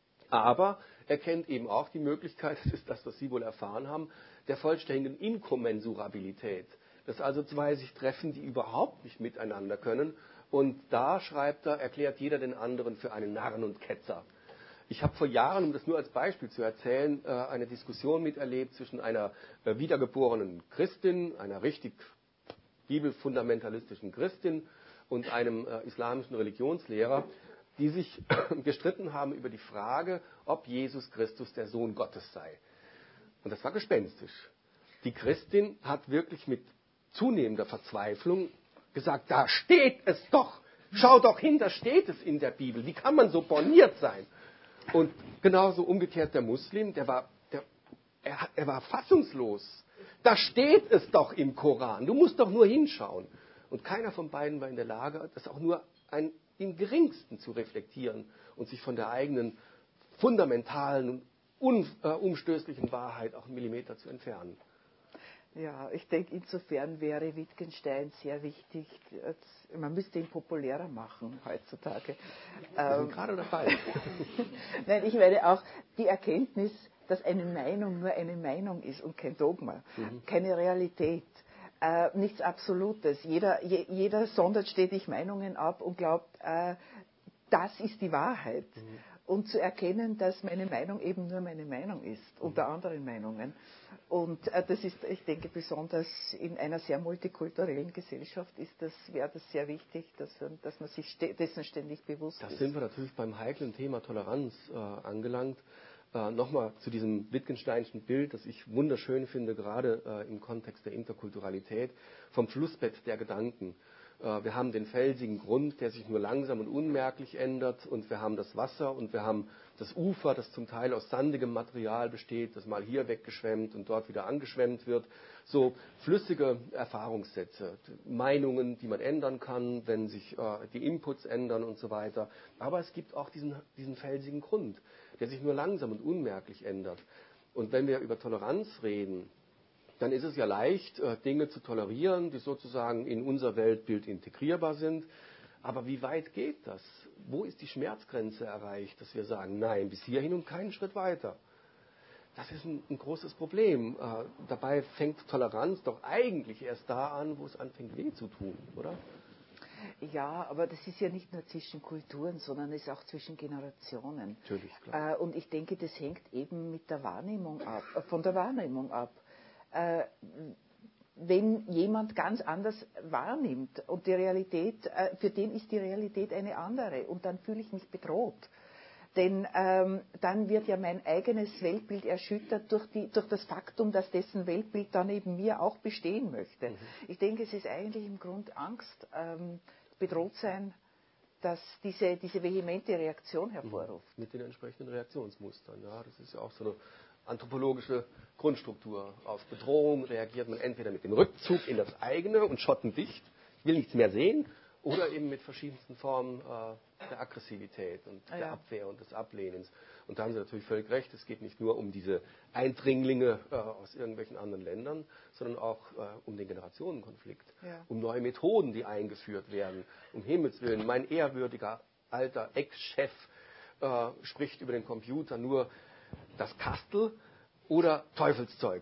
Aber er kennt eben auch die Möglichkeit, das ist das, was Sie wohl erfahren haben, der vollständigen Inkommensurabilität. Dass also zwei sich treffen, die überhaupt nicht miteinander können. Und da, schreibt er, erklärt jeder den anderen für einen Narren und Ketzer. Ich habe vor Jahren, um das nur als Beispiel zu erzählen, eine Diskussion miterlebt zwischen einer wiedergeborenen Christin, einer richtig bibelfundamentalistischen Christin und einem islamischen Religionslehrer, die sich gestritten haben über die Frage, ob Jesus Christus der Sohn Gottes sei. Und das war gespenstisch. Die Christin hat wirklich mit zunehmender Verzweiflung gesagt, da steht es doch, schau doch hin, da steht es in der Bibel, wie kann man so borniert sein? Und genauso umgekehrt der Muslim, der war, der, er, er war fassungslos. Da steht es doch im Koran, du musst doch nur hinschauen. Und keiner von beiden war in der Lage, das auch nur ein, im geringsten zu reflektieren und sich von der eigenen fundamentalen und unumstößlichen Wahrheit auch einen Millimeter zu entfernen.
Ja, ich denke, insofern wäre Wittgenstein sehr wichtig. Man müsste ihn populärer machen heutzutage.
Wir sind gerade dabei.
Nein, ich meine auch die Erkenntnis, dass eine Meinung nur eine Meinung ist und kein Dogma, mhm. keine Realität, äh, nichts Absolutes. Jeder, je, jeder sondert stetig Meinungen ab und glaubt, äh, das ist die Wahrheit. Mhm. Und zu erkennen, dass meine Meinung eben nur meine Meinung ist, mhm. unter anderen Meinungen. Und äh, das ist, ich denke, besonders in einer sehr multikulturellen Gesellschaft ist das, wäre das sehr wichtig, dass, dass man sich ste- dessen ständig bewusst
das
ist.
Da sind wir natürlich beim heiklen Thema Toleranz äh, angelangt. Äh, Nochmal zu diesem Wittgensteinschen Bild, das ich wunderschön finde, gerade äh, im Kontext der Interkulturalität, vom Flussbett der Gedanken. Wir haben den felsigen Grund, der sich nur langsam und unmerklich ändert, und wir haben das Wasser und wir haben das Ufer, das zum Teil aus sandigem Material besteht, das mal hier weggeschwemmt und dort wieder angeschwemmt wird. So flüssige Erfahrungssätze, Meinungen, die man ändern kann, wenn sich äh, die Inputs ändern und so weiter. Aber es gibt auch diesen, diesen felsigen Grund, der sich nur langsam und unmerklich ändert. Und wenn wir über Toleranz reden, dann ist es ja leicht, Dinge zu tolerieren, die sozusagen in unser Weltbild integrierbar sind. Aber wie weit geht das? Wo ist die Schmerzgrenze erreicht, dass wir sagen, nein, bis hierhin und keinen Schritt weiter? Das ist ein, ein großes Problem. Äh, dabei fängt Toleranz doch eigentlich erst da an, wo es anfängt weh zu tun, oder?
Ja, aber das ist ja nicht nur zwischen Kulturen, sondern es ist auch zwischen Generationen.
Natürlich, klar.
Äh, und ich denke, das hängt eben mit der Wahrnehmung ab, äh, von der Wahrnehmung ab. Äh, wenn jemand ganz anders wahrnimmt und die Realität, äh, für den ist die Realität eine andere, und dann fühle ich mich bedroht. Denn ähm, dann wird ja mein eigenes Weltbild erschüttert durch, die, durch das Faktum, dass dessen Weltbild dann neben mir auch bestehen möchte. Mhm. Ich denke, es ist eigentlich im Grund Angst, ähm, bedroht sein, dass diese, diese vehemente Reaktion hervorruft.
Mit den entsprechenden Reaktionsmustern. Ja, das ist ja auch so eine anthropologische Grundstruktur. Auf Bedrohung reagiert man entweder mit dem Rückzug in das eigene und schottendicht, will nichts mehr sehen, oder eben mit verschiedensten Formen äh, der Aggressivität und ah, der ja. Abwehr und des Ablehnens. Und da haben Sie natürlich völlig recht, es geht nicht nur um diese Eindringlinge äh, aus irgendwelchen anderen Ländern, sondern auch äh, um den Generationenkonflikt, ja. um neue Methoden, die eingeführt werden. Um Himmels Willen, mein ehrwürdiger alter Ex-Chef äh, spricht über den Computer nur das Kastel oder Teufelszeug.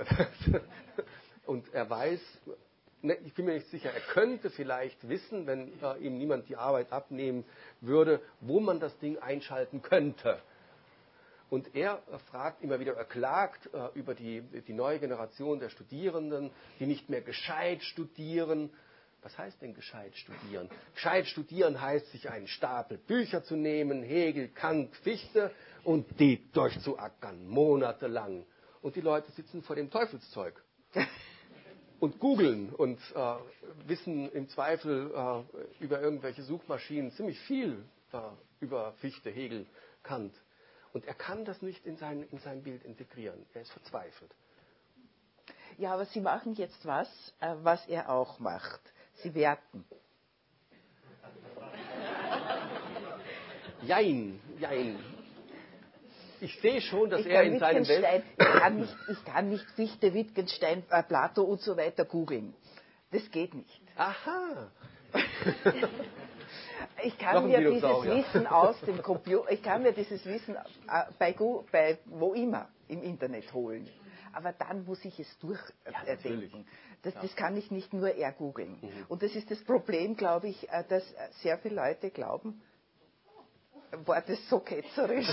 Und er weiß, ich bin mir nicht sicher, er könnte vielleicht wissen, wenn äh, ihm niemand die Arbeit abnehmen würde, wo man das Ding einschalten könnte. Und er äh, fragt immer wieder, er klagt äh, über die, die neue Generation der Studierenden, die nicht mehr gescheit studieren. Was heißt denn gescheit studieren? Gescheit studieren heißt, sich einen Stapel Bücher zu nehmen, Hegel, Kant, Fichte, und die durchzuackern, monatelang. Und die Leute sitzen vor dem Teufelszeug. Und googeln und äh, wissen im Zweifel äh, über irgendwelche Suchmaschinen ziemlich viel äh, über Fichte, Hegel, Kant. Und er kann das nicht in sein, in sein Bild integrieren. Er ist verzweifelt.
Ja, aber Sie machen jetzt was, äh, was er auch macht. Sie werten.
Jein, jein. Ich sehe schon, dass er in seinem Welt...
Ich kann nicht, ich kann nicht Fichte, Wittgenstein, äh, Plato und so weiter googeln. Das geht nicht.
Aha.
Ich kann mir dieses Wissen aus dem Computer, ich kann mir dieses Wissen äh, bei, Go, bei wo immer im Internet holen. Aber dann muss ich es durchdenken. Ja, das, das kann ich nicht nur ergoogeln. Mhm. Und das ist das Problem, glaube ich, dass sehr viele Leute glauben, war das so ketzerisch?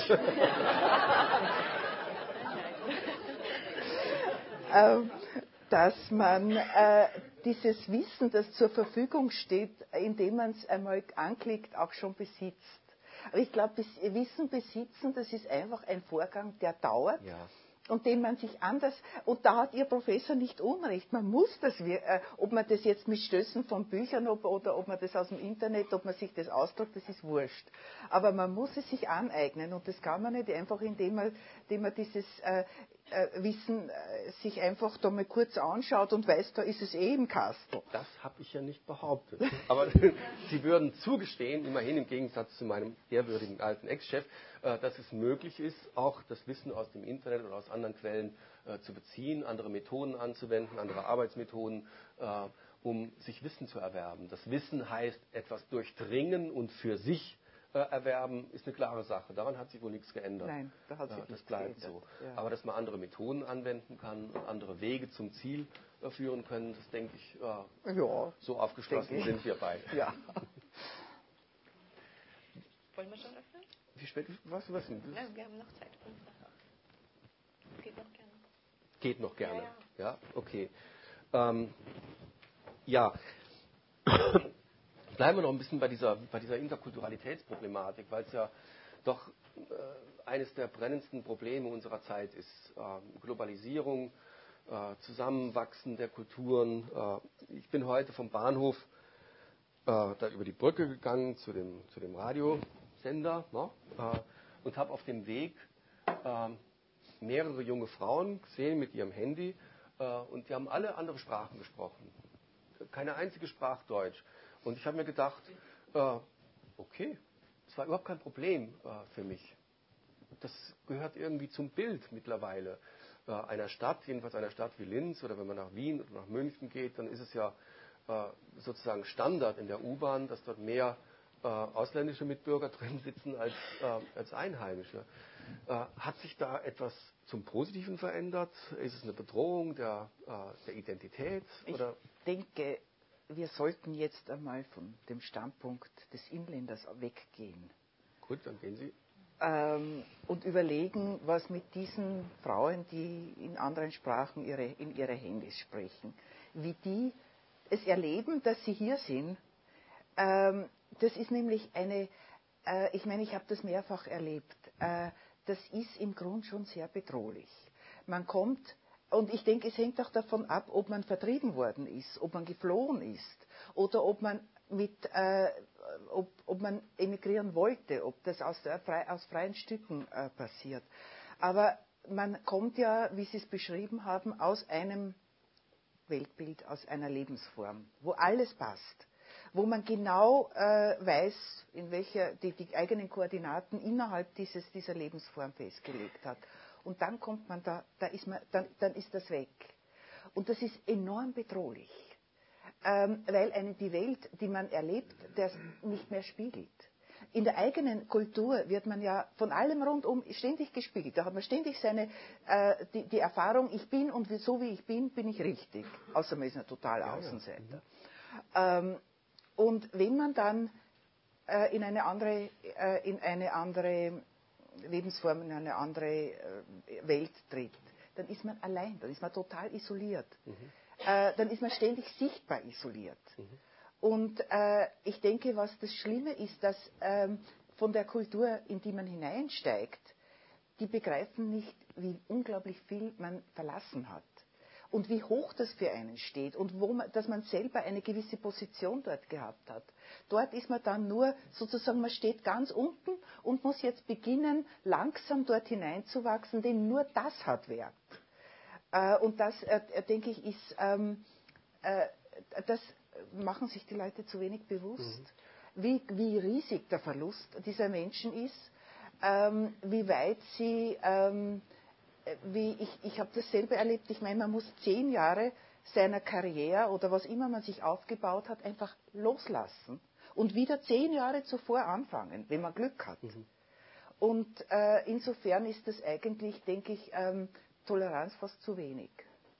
ähm, dass man äh, dieses Wissen, das zur Verfügung steht, indem man es einmal anklickt, auch schon besitzt. Aber ich glaube, Wissen besitzen, das ist einfach ein Vorgang, der dauert. Ja. Und den man sich anders, und da hat Ihr Professor nicht Unrecht, man muss das, äh, ob man das jetzt mit Stößen von Büchern ob, oder ob man das aus dem Internet, ob man sich das ausdruckt, das ist wurscht. Aber man muss es sich aneignen und das kann man nicht einfach, indem man, indem man dieses äh, äh, Wissen äh, sich einfach da mal kurz anschaut und weiß, da ist es eh im Kastel.
Das habe ich ja nicht behauptet. Aber Sie würden zugestehen, immerhin im Gegensatz zu meinem ehrwürdigen alten Ex-Chef, äh, dass es möglich ist, auch das Wissen aus dem Internet oder aus anderen Quellen äh, zu beziehen, andere Methoden anzuwenden, andere Arbeitsmethoden, äh, um sich Wissen zu erwerben. Das Wissen heißt etwas durchdringen und für sich äh, erwerben, ist eine klare Sache. Daran hat sich wohl nichts geändert.
Nein, da hat sich
äh, das
nichts
bleibt
geändert.
so.
Ja.
Aber dass man andere Methoden anwenden kann und andere Wege zum Ziel äh, führen können, das denke ich, äh, ja, so aufgeschlossen sind wir beide.
Ja.
Wollen wir schon öffnen?
Wie spät? Was? was denn?
Ja, wir haben noch Zeit. Geht noch gerne.
Geht noch gerne.
Ja,
ja. ja okay. Ähm, ja. Bleiben wir noch ein bisschen bei dieser, bei dieser Interkulturalitätsproblematik, weil es ja doch äh, eines der brennendsten Probleme unserer Zeit ist. Äh, Globalisierung, äh, Zusammenwachsen der Kulturen. Äh, ich bin heute vom Bahnhof äh, da über die Brücke gegangen zu dem, zu dem Radiosender, ne? äh, und habe auf dem Weg äh, mehrere junge Frauen gesehen mit ihrem Handy äh, und die haben alle andere Sprachen gesprochen. Keine einzige sprach Deutsch. Und ich habe mir gedacht, äh, okay, das war überhaupt kein Problem äh, für mich. Das gehört irgendwie zum Bild mittlerweile äh, einer Stadt, jedenfalls einer Stadt wie Linz, oder wenn man nach Wien oder nach München geht, dann ist es ja äh, sozusagen Standard in der U-Bahn, dass dort mehr äh, ausländische Mitbürger drin sitzen als, äh, als Einheimische. Äh, hat sich da etwas zum Positiven verändert? Ist es eine Bedrohung der, äh, der Identität? Oder?
Ich denke, wir sollten jetzt einmal von dem Standpunkt des Inländers weggehen.
Gut, dann gehen Sie.
Ähm, und überlegen, was mit diesen Frauen, die in anderen Sprachen ihre, in ihre Handys sprechen, wie die es erleben, dass sie hier sind. Ähm, das ist nämlich eine, äh, ich meine, ich habe das mehrfach erlebt, äh, das ist im Grunde schon sehr bedrohlich. Man kommt, und ich denke, es hängt auch davon ab, ob man vertrieben worden ist, ob man geflohen ist oder ob man mit, äh, ob, ob man emigrieren wollte, ob das aus, der, aus freien Stücken äh, passiert. Aber man kommt ja, wie Sie es beschrieben haben, aus einem Weltbild aus einer Lebensform, wo alles passt, wo man genau äh, weiß, in welcher die, die eigenen Koordinaten innerhalb dieses, dieser Lebensform festgelegt hat. Und dann kommt man da, da ist man, dann, dann ist das weg. Und das ist enorm bedrohlich, ähm, weil einen die Welt, die man erlebt, das nicht mehr spiegelt. In der eigenen Kultur wird man ja von allem rundum ständig gespiegelt. Da hat man ständig seine, äh, die, die Erfahrung, ich bin und so wie ich bin, bin ich richtig. Außer man ist ein totaler Außenseiter. Ja, ja. Ähm, und wenn man dann äh, in eine andere, äh, in eine andere Lebensform, in eine andere äh, Welt tritt, dann ist man allein, dann ist man total isoliert. Mhm. Äh, dann ist man ständig sichtbar isoliert. Mhm. Und äh, ich denke, was das Schlimme ist, dass ähm, von der Kultur, in die man hineinsteigt, die begreifen nicht, wie unglaublich viel man verlassen hat. Und wie hoch das für einen steht und wo man, dass man selber eine gewisse Position dort gehabt hat. Dort ist man dann nur, sozusagen, man steht ganz unten und muss jetzt beginnen, langsam dort hineinzuwachsen, denn nur das hat Wert. Äh, und das, äh, denke ich, ist, ähm, äh, das machen sich die Leute zu wenig bewusst, mhm. wie, wie riesig der Verlust dieser Menschen ist, ähm, wie weit sie, ähm, wie ich, ich habe dasselbe erlebt, ich meine, man muss zehn Jahre seiner Karriere oder was immer man sich aufgebaut hat, einfach loslassen und wieder zehn Jahre zuvor anfangen, wenn man Glück hat. Mhm. Und äh, insofern ist das eigentlich, denke ich, ähm, Toleranz fast zu wenig.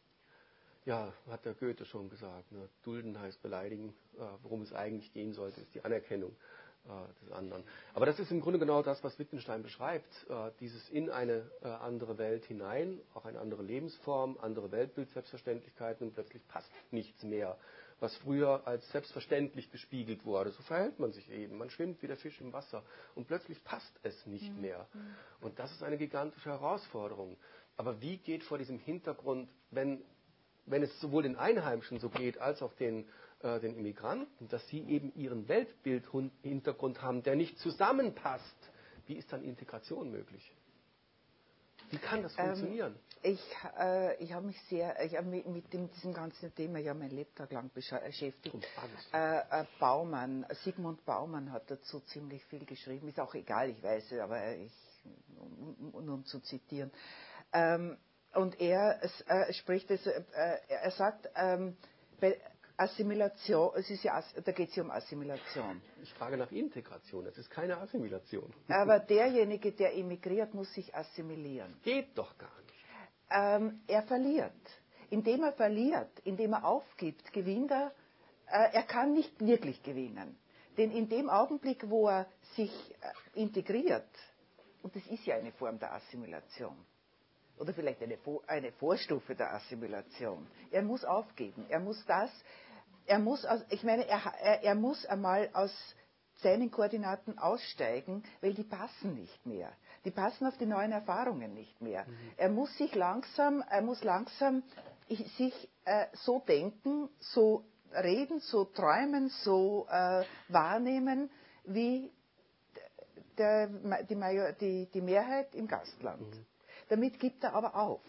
Ja, hat der Goethe schon gesagt. Ne? Dulden heißt beleidigen. Äh, worum es eigentlich gehen sollte, ist die Anerkennung äh, des anderen. Aber das ist im Grunde genau das, was Wittgenstein beschreibt. Äh, dieses in eine äh, andere Welt hinein, auch eine andere Lebensform, andere Weltbild, Selbstverständlichkeiten und plötzlich passt nichts mehr. Was früher als selbstverständlich gespiegelt wurde, so verhält man sich eben. Man schwimmt wie der Fisch im Wasser und plötzlich passt es nicht mhm. mehr. Und das ist eine gigantische Herausforderung. Aber wie geht vor diesem Hintergrund, wenn wenn es sowohl den Einheimischen so geht, als auch den, äh, den Immigranten, dass sie eben ihren Weltbildhintergrund haben, der nicht zusammenpasst, wie ist dann Integration möglich? Wie kann das funktionieren?
Ähm, ich äh, ich habe mich sehr, ich habe mich mit dem, diesem ganzen Thema ja mein Lebtag lang beschäftigt. Äh, äh, Baumann, Sigmund Baumann hat dazu ziemlich viel geschrieben, ist auch egal, ich weiß es, aber ich, nur um zu zitieren. Ähm, Und er äh, spricht, es, äh, er sagt, ähm, bei Assimilation, es ist ja, da geht es ja um Assimilation.
Ich frage nach Integration, es ist keine Assimilation.
Aber derjenige, der emigriert, muss sich assimilieren.
Geht doch gar nicht.
Ähm, er verliert. Indem er verliert, indem er aufgibt, gewinnt er, äh, er kann nicht wirklich gewinnen. Denn in dem Augenblick, wo er sich äh, integriert, und das ist ja eine Form der Assimilation, oder vielleicht eine, eine Vorstufe der Assimilation. Er muss aufgeben. Er muss das, er muss, aus, ich meine, er, er, er muss einmal aus seinen Koordinaten aussteigen, weil die passen nicht mehr. Die passen auf die neuen Erfahrungen nicht mehr. Mhm. Er muss sich langsam, er muss langsam sich äh, so denken, so reden, so träumen, so äh, wahrnehmen, wie der, die, Major, die, die Mehrheit im Gastland. Mhm. Damit gibt er aber auf.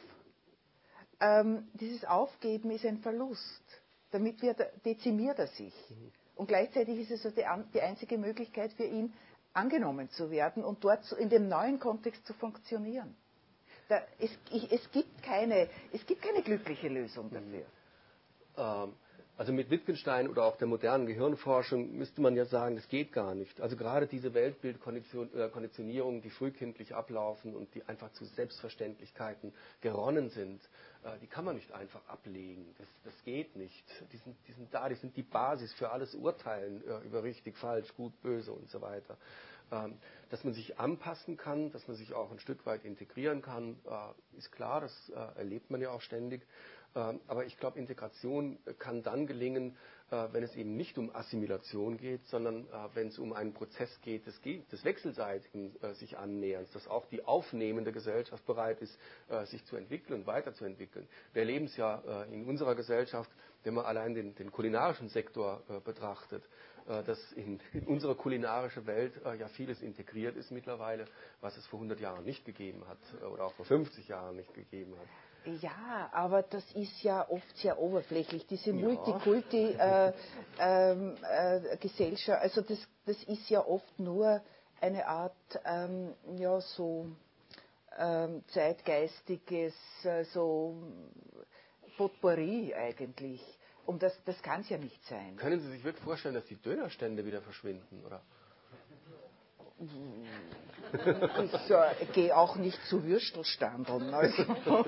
Ähm, dieses Aufgeben ist ein Verlust. Damit wird, dezimiert er sich. Mhm. Und gleichzeitig ist es so die, die einzige Möglichkeit für ihn, angenommen zu werden und dort so in dem neuen Kontext zu funktionieren. Da, es, ich, es, gibt keine, es gibt keine glückliche Lösung dafür.
Mhm. Ähm. Also mit Wittgenstein oder auch der modernen Gehirnforschung müsste man ja sagen, das geht gar nicht. Also gerade diese Weltbildkonditionierungen, die frühkindlich ablaufen und die einfach zu Selbstverständlichkeiten geronnen sind, die kann man nicht einfach ablegen. Das, das geht nicht. Die sind, die sind da, die sind die Basis für alles Urteilen über richtig, falsch, gut, böse und so weiter. Dass man sich anpassen kann, dass man sich auch ein Stück weit integrieren kann, ist klar, das erlebt man ja auch ständig. Aber ich glaube, Integration kann dann gelingen, wenn es eben nicht um Assimilation geht, sondern wenn es um einen Prozess geht des, des wechselseitigen sich Annäherns, dass auch die aufnehmende Gesellschaft bereit ist, sich zu entwickeln und weiterzuentwickeln. Wir erleben es ja in unserer Gesellschaft, wenn man allein den, den kulinarischen Sektor betrachtet. äh, dass in, in unserer kulinarischen Welt äh, ja vieles integriert ist mittlerweile, was es vor hundert Jahren nicht gegeben hat äh, oder auch vor fünfzig Jahren nicht gegeben hat.
Ja, aber das ist ja oft sehr oberflächlich, diese
Ja.
Multikulti-Gesellschaft, äh, äh, also das, das ist ja oft nur eine Art, ähm, ja, so ähm, zeitgeistiges, äh, so Potpourri eigentlich. Und das, das kann es ja nicht sein.
Können Sie sich wirklich vorstellen, dass die Dönerstände wieder verschwinden, oder?
Ich äh, gehe auch nicht zu Würstelstandeln. Also.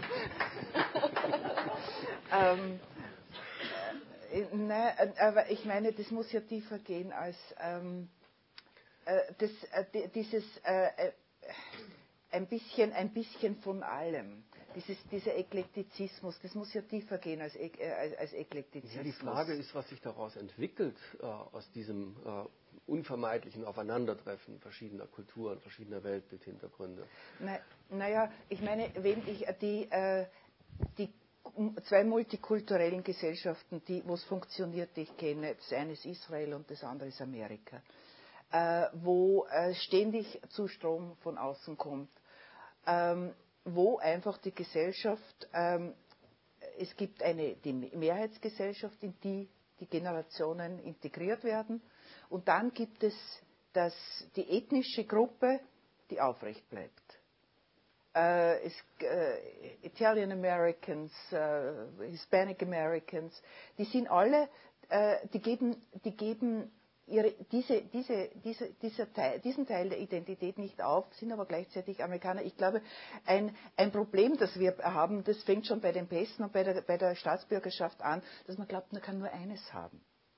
ähm, äh, nein, aber ich meine, das muss ja tiefer gehen als ähm, äh, das, äh, dieses äh, äh, ein bisschen, ein bisschen von allem. Dieses, dieser Eklektizismus, das muss ja tiefer gehen als, äh, als Eklektizismus.
Ja, die Frage ist, was sich daraus entwickelt, äh, aus diesem äh, unvermeidlichen Aufeinandertreffen verschiedener Kulturen, verschiedener Weltbildhintergründe.
Na, naja, ich meine, wenn ich die, äh, die zwei multikulturellen Gesellschaften, die, wo es funktioniert, die ich kenne, das eine ist Israel und das andere ist Amerika, äh, wo äh, ständig Zustrom von außen kommt, ähm, wo einfach die Gesellschaft, ähm, es gibt eine die Mehrheitsgesellschaft, in die die Generationen integriert werden, und dann gibt es das, die ethnische Gruppe, die aufrecht bleibt. Äh, es, äh, Italian Americans, äh, Hispanic Americans, die sind alle, äh, die geben, die geben ihre, diese, diese, diese, dieser Teil, diesen Teil der Identität nicht auf, sind aber gleichzeitig Amerikaner. Ich glaube, ein, ein Problem, das wir haben, das fängt schon bei den Pässen und bei der, bei der Staatsbürgerschaft an, dass man glaubt, man kann nur eines haben.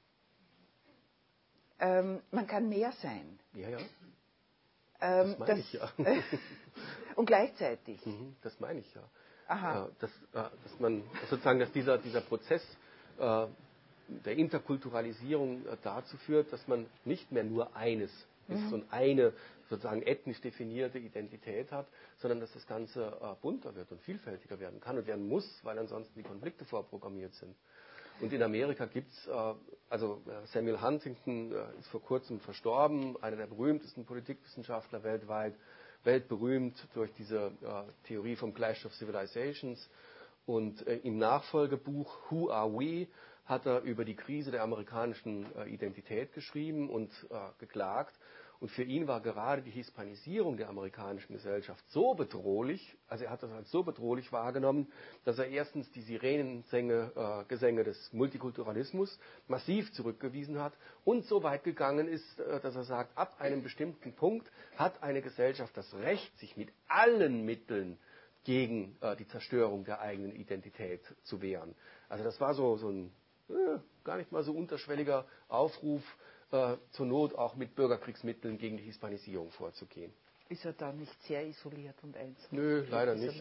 Ähm, man kann mehr sein.
Ja, ja.
Ähm,
das meine
das,
ich ja.
Und gleichzeitig.
Mhm, das meine ich ja.
Aha.
Äh, dass, äh, dass man sozusagen, dass dieser, dieser Prozess äh, der Interkulturalisierung äh, dazu führt, dass man nicht mehr nur eines ist
Mhm.
und eine sozusagen ethnisch definierte Identität hat, sondern dass das Ganze äh, bunter wird und vielfältiger werden kann und werden muss, weil ansonsten die Konflikte vorprogrammiert sind. Und in Amerika gibt es, äh, also äh, Samuel Huntington äh, ist vor kurzem verstorben, einer der berühmtesten Politikwissenschaftler weltweit, weltberühmt durch diese äh, Theorie vom Clash of Civilizations. Und äh, im Nachfolgebuch Who Are We hat er über die Krise der amerikanischen äh, Identität geschrieben und äh, geklagt. Und für ihn war gerade die Hispanisierung der amerikanischen Gesellschaft so bedrohlich, also er hat das als so bedrohlich wahrgenommen, dass er erstens die Sirenengesänge äh, Gesänge des Multikulturalismus massiv zurückgewiesen hat und so weit gegangen ist, äh, dass er sagt, ab einem bestimmten Punkt hat eine Gesellschaft das Recht, sich mit allen Mitteln gegen äh, die Zerstörung der eigenen Identität zu wehren. Also das war so, so ein äh, gar nicht mal so unterschwelliger Aufruf, äh, zur Not auch mit Bürgerkriegsmitteln gegen die Hispanisierung vorzugehen.
Ist er da nicht sehr isoliert und einsam?
Nö, leider nicht.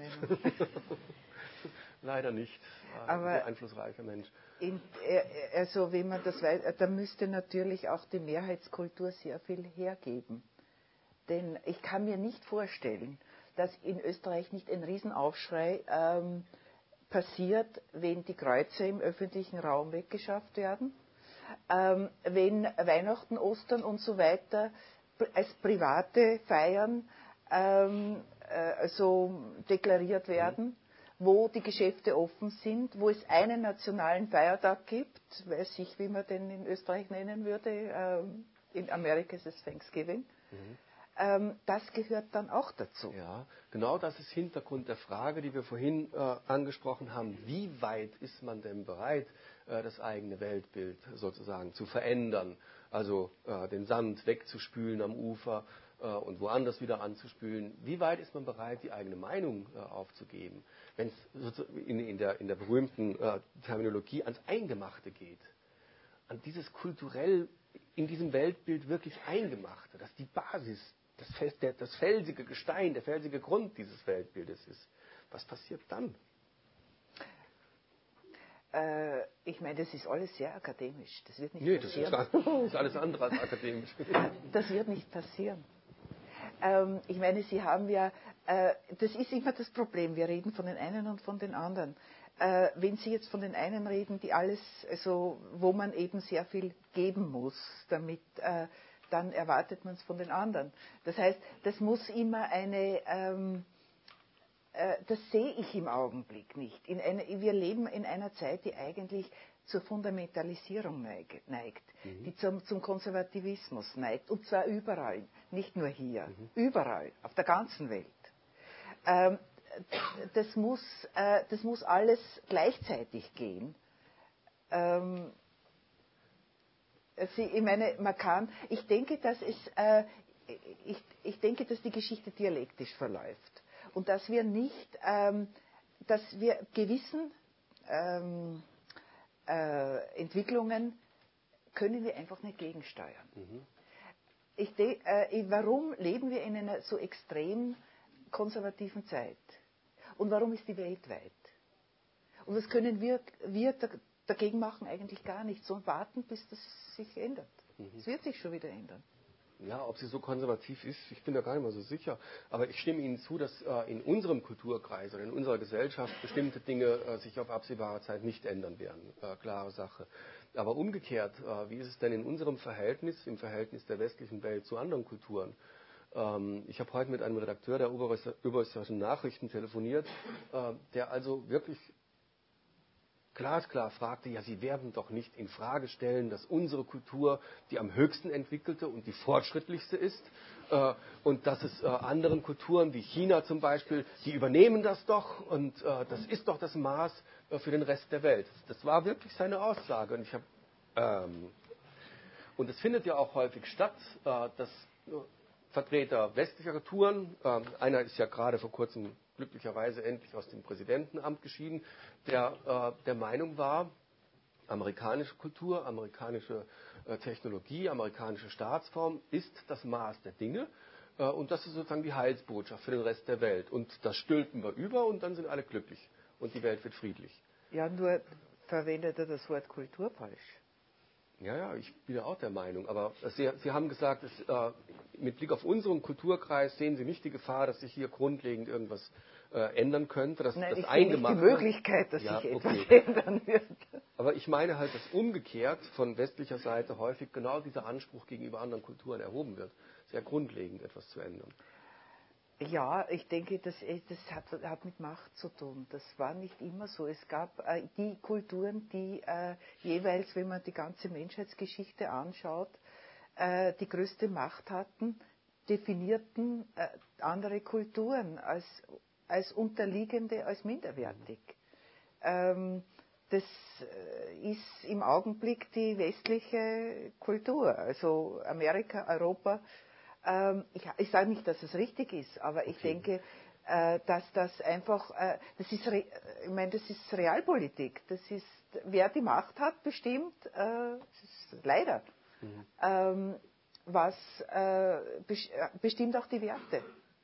Leider nicht.
Aber
ein sehr einflussreicher Mensch.
In, also wenn man das weiß, da müsste natürlich auch die Mehrheitskultur sehr viel hergeben. Denn ich kann mir nicht vorstellen, dass in Österreich nicht ein Riesenaufschrei ähm, passiert, wenn die Kreuze im öffentlichen Raum weggeschafft werden, ähm, wenn Weihnachten, Ostern und so weiter als private Feiern ähm, äh, so deklariert werden, mhm. wo die Geschäfte offen sind, wo es einen nationalen Feiertag gibt, weiß ich, wie man den in Österreich nennen würde, ähm, in Amerika ist es Thanksgiving. Mhm. Das gehört dann auch dazu.
Ja, genau das ist Hintergrund der Frage, die wir vorhin äh, angesprochen haben. Wie weit ist man denn bereit, äh, das eigene Weltbild sozusagen zu verändern? Also äh, den Sand wegzuspülen am Ufer äh, und woanders wieder anzuspülen. Wie weit ist man bereit, die eigene Meinung äh, aufzugeben? Wenn es in, in, der, in der berühmten äh, Terminologie ans Eingemachte geht, an dieses kulturell in diesem Weltbild wirklich Eingemachte, dass die Basis, das, der, das felsige Gestein, der felsige Grund dieses Weltbildes ist. Was passiert dann?
Äh, ich meine, das ist alles sehr akademisch. Das wird nicht
nee,
passieren.
Das ist, das ist alles andere als akademisch.
Das wird nicht passieren. Ähm, ich meine, Sie haben ja, äh, das ist immer das Problem, wir reden von den einen und von den anderen. äh, wenn Sie jetzt von den einen reden, die alles, also wo man eben sehr viel geben muss, damit, äh, dann erwartet man es von den anderen. Das heißt, das muss immer eine, ähm, äh, das sehe ich im Augenblick nicht. In eine, wir leben in einer Zeit, die eigentlich zur Fundamentalisierung neigt, neigt mhm. die zum, zum Konservativismus neigt, und zwar überall, nicht nur hier, mhm. überall, auf der ganzen Welt. Ähm, das, muss, äh, das muss alles gleichzeitig gehen. Ähm, Sie, ich meine, man kann, ich denke, dass es, äh, ich, ich denke, dass die Geschichte dialektisch verläuft und dass wir nicht, ähm, dass wir gewissen ähm, äh, Entwicklungen können wir einfach nicht gegensteuern. Mhm. Ich de, äh, warum leben wir in einer so extrem konservativen Zeit? Und warum ist die Welt weit? Und was können wir, wir dagegen machen? Eigentlich gar nichts, sondern warten, bis das sich ändert. Es mhm. wird sich schon wieder ändern.
Ja, ob sie so konservativ ist, ich bin da gar nicht mal so sicher. Aber ich stimme Ihnen zu, dass äh, in unserem Kulturkreis oder in unserer Gesellschaft bestimmte Dinge äh, sich auf absehbare Zeit nicht ändern werden. Äh, klare Sache. Aber umgekehrt, äh, wie ist es denn in unserem Verhältnis, im Verhältnis der westlichen Welt zu anderen Kulturen? Ähm, ich habe heute mit einem Redakteur der Oberösterreichischen Nachrichten telefoniert, äh, der also wirklich glasklar fragte, ja, Sie werden doch nicht in Frage stellen, dass unsere Kultur die am höchsten entwickelte und die fortschrittlichste ist äh, und dass es äh, anderen Kulturen wie China zum Beispiel, die übernehmen das doch und äh, das ist doch das Maß äh, für den Rest der Welt. Das war wirklich seine Aussage und ich habe ähm, und es findet ja auch häufig statt, äh, dass äh, Vertreter westlicher Kulturen, äh, einer ist ja gerade vor kurzem glücklicherweise endlich aus dem Präsidentenamt geschieden, der äh, der Meinung war, amerikanische Kultur, amerikanische äh, Technologie, amerikanische Staatsform ist das Maß der Dinge äh, und das ist sozusagen die Heilsbotschaft für den Rest der Welt. Und das stülpen wir über und dann sind alle glücklich und die Welt wird friedlich.
Ja, nur verwendet er das Wort Kultur falsch.
Ja, ja, ich bin ja auch der Meinung. Aber Sie, Sie haben gesagt, dass, äh, mit Blick auf unseren Kulturkreis sehen Sie nicht die Gefahr, dass sich hier grundlegend irgendwas äh, ändern könnte. Dass,
Nein,
das
ich sehe nicht die Möglichkeit, dass
ja,
sich
okay.
etwas ändern wird.
Aber ich meine halt, dass umgekehrt von westlicher Seite häufig genau dieser Anspruch gegenüber anderen Kulturen erhoben wird, sehr grundlegend etwas zu ändern.
Ja, ich denke, das, das hat, hat mit Macht zu tun. Das war nicht immer so. Es gab äh, die Kulturen, die äh, jeweils, wenn man die ganze Menschheitsgeschichte anschaut, äh, die größte Macht hatten, definierten äh, andere Kulturen als, als unterliegende, als minderwertig. Ähm, das ist im Augenblick die westliche Kultur, also Amerika, Europa. Ich, ich sage nicht, dass es richtig ist, aber ich okay. denke, äh, dass das einfach, äh, das ist, ich meine, das ist Realpolitik. Das ist, wer die Macht hat, bestimmt, äh, das ist leider, mhm. ähm, was äh, bestimmt auch die Werte.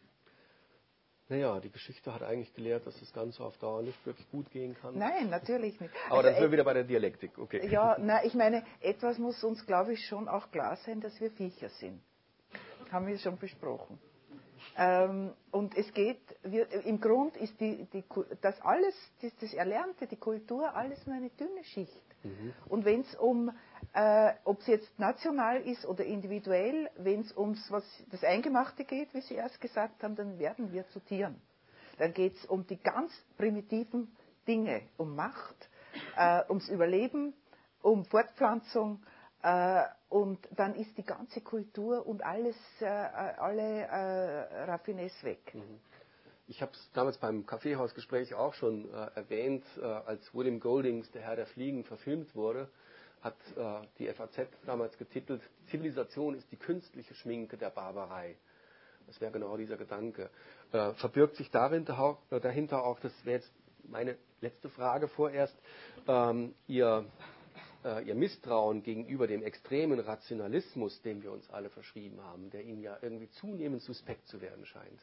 Naja, die Geschichte hat eigentlich gelehrt, dass das Ganze auf Dauer nicht wirklich gut gehen kann.
Nein, natürlich nicht.
Aber also dann sind wir wieder bei der Dialektik, okay.
Ja, na, ich meine, etwas muss uns, glaube ich, schon auch klar sein, dass wir Viecher sind. Haben wir schon besprochen. Ähm, und es geht, wir, im Grund ist die, die, das alles, das, das Erlernte, die Kultur, alles nur eine dünne Schicht. Mhm. Und wenn es um, äh, ob es jetzt national ist oder individuell, wenn es ums was das Eingemachte geht, wie Sie erst gesagt haben, dann werden wir zu Tieren. Dann geht es um die ganz primitiven Dinge, um Macht, äh, ums Überleben, um Fortpflanzung, äh, und dann ist die ganze Kultur und alles, äh, alle äh, Raffinesse weg. Mhm.
Ich habe es damals beim Kaffeehausgespräch auch schon äh, erwähnt, äh, als William Goldings Der Herr der Fliegen verfilmt wurde, hat äh, die F A Z damals getitelt, Zivilisation ist die künstliche Schminke der Barbarei. Das wäre genau dieser Gedanke. Äh, verbirgt sich darin, äh, dahinter auch, das wäre jetzt meine letzte Frage vorerst, ähm, Ihr, äh, Ihr Misstrauen gegenüber dem extremen Rationalismus, dem wir uns alle verschrieben haben, der Ihnen ja irgendwie zunehmend suspekt zu werden scheint.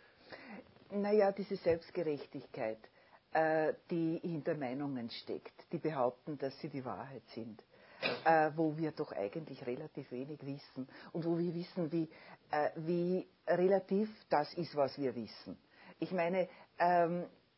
Naja, diese Selbstgerechtigkeit, äh, die hinter Meinungen steckt, die behaupten, dass sie die Wahrheit sind, äh, wo wir doch eigentlich relativ wenig wissen und wo wir wissen, wie, äh, wie relativ das ist, was wir wissen. Ich meine, ähm,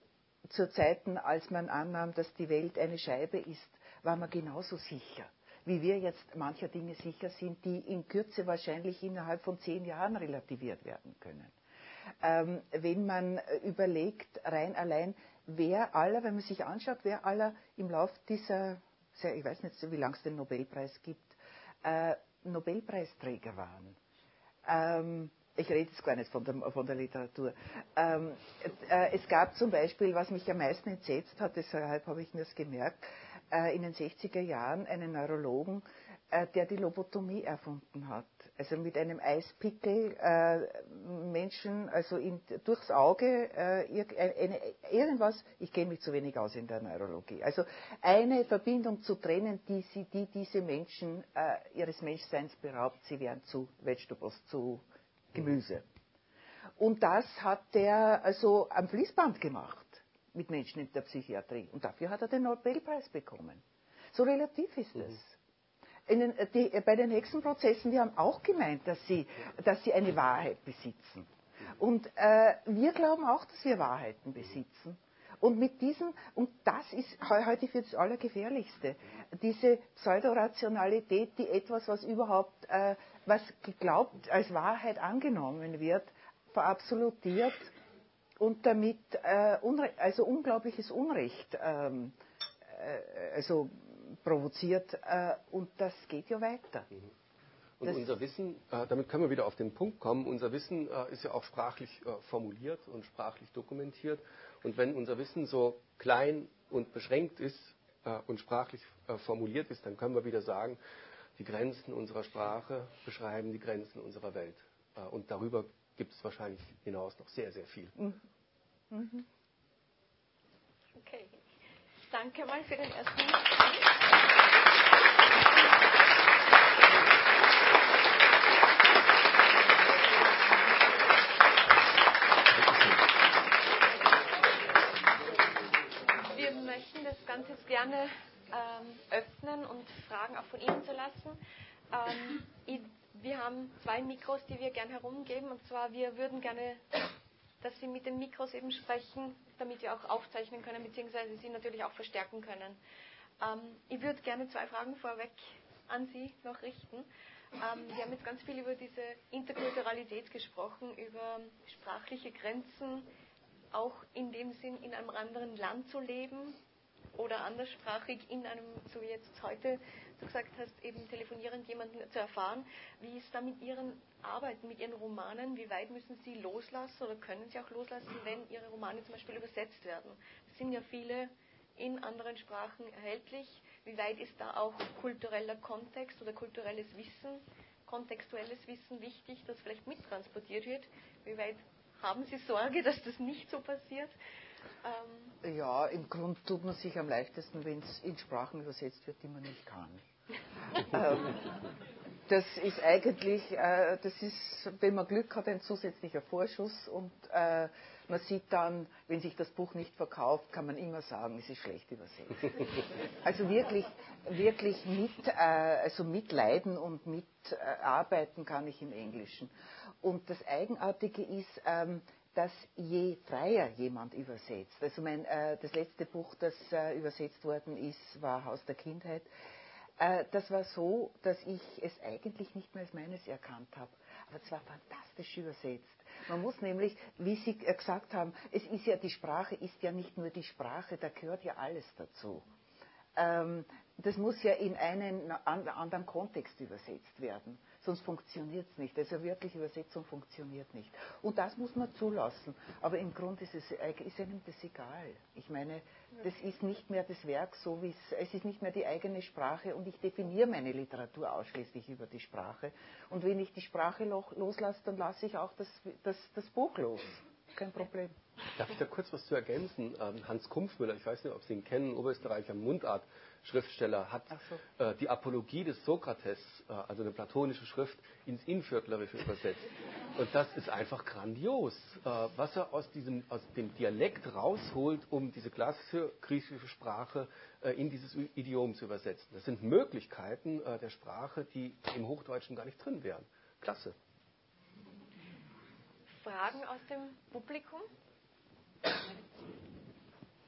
zu Zeiten, als man annahm, dass die Welt eine Scheibe ist, war man genauso sicher, wie wir jetzt mancher Dinge sicher sind, die in Kürze wahrscheinlich innerhalb von zehn Jahren relativiert werden können. Ähm, wenn man überlegt, rein allein, wer aller, wenn man sich anschaut, wer aller im Lauf dieser, ich weiß nicht, wie lange es den Nobelpreis gibt, äh, Nobelpreisträger waren. Ähm, ich rede jetzt gar nicht von der, von der Literatur. Ähm, äh, es gab zum Beispiel, was mich am meisten entsetzt hat, deshalb habe ich mir das gemerkt, äh, in den sechziger Jahren einen Neurologen, äh, der die Lobotomie erfunden hat. Also mit einem Eispickel äh, Menschen, also in, durchs Auge, äh, irg, eine, irgendwas, ich kenne mich zu wenig aus in der Neurologie, also eine Verbindung zu trennen, die, sie, die diese Menschen äh, ihres Menschseins beraubt, sie wären zu Vegetables, zu Gemüse. Und das hat der also am Fließband gemacht mit Menschen in der Psychiatrie. Und dafür hat er den Nobelpreis bekommen. So relativ ist es. In den, die, bei den Hexenprozessen, die haben auch gemeint, dass sie, dass sie eine Wahrheit besitzen. Und äh, wir glauben auch, dass wir Wahrheiten besitzen. Und mit diesem, und das ist heute für das Allergefährlichste, diese Pseudorationalität, die etwas, was überhaupt, äh, was geglaubt als Wahrheit angenommen wird, verabsolutiert und damit äh, Unre- also unglaubliches Unrecht ähm, äh, also provoziert, äh, und das geht ja weiter.
Und
Das
unser Wissen, äh, damit können wir wieder auf den Punkt kommen, unser Wissen äh, ist ja auch sprachlich äh, formuliert und sprachlich dokumentiert. Und wenn unser Wissen so klein und beschränkt ist äh, und sprachlich äh, formuliert ist, dann können wir wieder sagen, die Grenzen unserer Sprache beschreiben die Grenzen unserer Welt. Äh, und darüber gibt es wahrscheinlich hinaus noch sehr, sehr viel.
Mhm. Mhm.
Okay. Danke mal für den ersten. Wir möchten das Ganze jetzt gerne ähm, öffnen und Fragen auch von Ihnen zu lassen. Ähm, ich, wir haben zwei Mikros, die wir gerne herumgeben, und zwar wir würden gerne, dass Sie mit den Mikros eben sprechen, damit wir auch aufzeichnen können, beziehungsweise Sie natürlich auch verstärken können. Ähm, ich würde gerne zwei Fragen vorweg an Sie noch richten. Ähm, wir haben jetzt ganz viel über diese Interkulturalität gesprochen, über sprachliche Grenzen, auch in dem Sinn, in einem anderen Land zu leben oder anderssprachig in einem, so wie jetzt heute du gesagt hast, eben telefonierend jemanden zu erfahren. Wie ist da mit Ihren Arbeiten, mit Ihren Romanen? Wie weit müssen Sie loslassen oder können Sie auch loslassen, wenn Ihre Romane zum Beispiel übersetzt werden? Es sind ja viele in anderen Sprachen erhältlich. Wie weit ist da auch kultureller Kontext oder kulturelles Wissen, kontextuelles Wissen wichtig, das vielleicht mittransportiert wird? Wie weit haben Sie Sorge, dass das nicht so passiert?
Ähm ja, im Grunde tut man sich am leichtesten, wenn es in Sprachen übersetzt wird, die man nicht kann. ähm, das ist eigentlich, äh, das ist, wenn man Glück hat, ein zusätzlicher Vorschuss, und äh, man sieht dann, wenn sich das Buch nicht verkauft, kann man immer sagen, es ist schlecht übersetzt. Also wirklich, wirklich mit, äh, also mitleiden und mitarbeiten kann ich im Englischen. Und das Eigenartige ist, ähm, dass je freier jemand übersetzt, also mein, äh, das letzte Buch, das äh, übersetzt worden ist, war Haus der Kindheit. Äh, das war so, dass ich es eigentlich nicht mehr als meines erkannt habe. Aber es war fantastisch übersetzt. Man muss nämlich, wie Sie äh, gesagt haben, es ist ja, die Sprache ist ja nicht nur die Sprache, da gehört ja alles dazu. Ähm, das muss ja in einen anderen Kontext übersetzt werden, sonst funktioniert es nicht. Also wirklich, Übersetzung funktioniert nicht. Und das muss man zulassen. Aber im Grunde ist, es, ist einem das egal. Ich meine, das ist nicht mehr das Werk, so wie es, es ist nicht mehr die eigene Sprache, und ich definiere meine Literatur ausschließlich über die Sprache. Und wenn ich die Sprache loslasse, dann lasse ich auch das, das, das Buch los. Kein Problem.
Darf ich da kurz was zu ergänzen? Hans Kumpfmüller, ich weiß nicht, ob Sie ihn kennen, Oberösterreicher Mundart-Schriftsteller, hat so. äh, die Apologie des Sokrates, äh, also eine platonische Schrift, ins Inviertlerische übersetzt. Und das ist einfach grandios, äh, was er aus, diesem, aus dem Dialekt rausholt, um diese klassische griechische Sprache äh, in dieses Idiom zu übersetzen. Das sind Möglichkeiten äh, der Sprache, die im Hochdeutschen gar nicht drin wären. Klasse.
Fragen aus dem Publikum?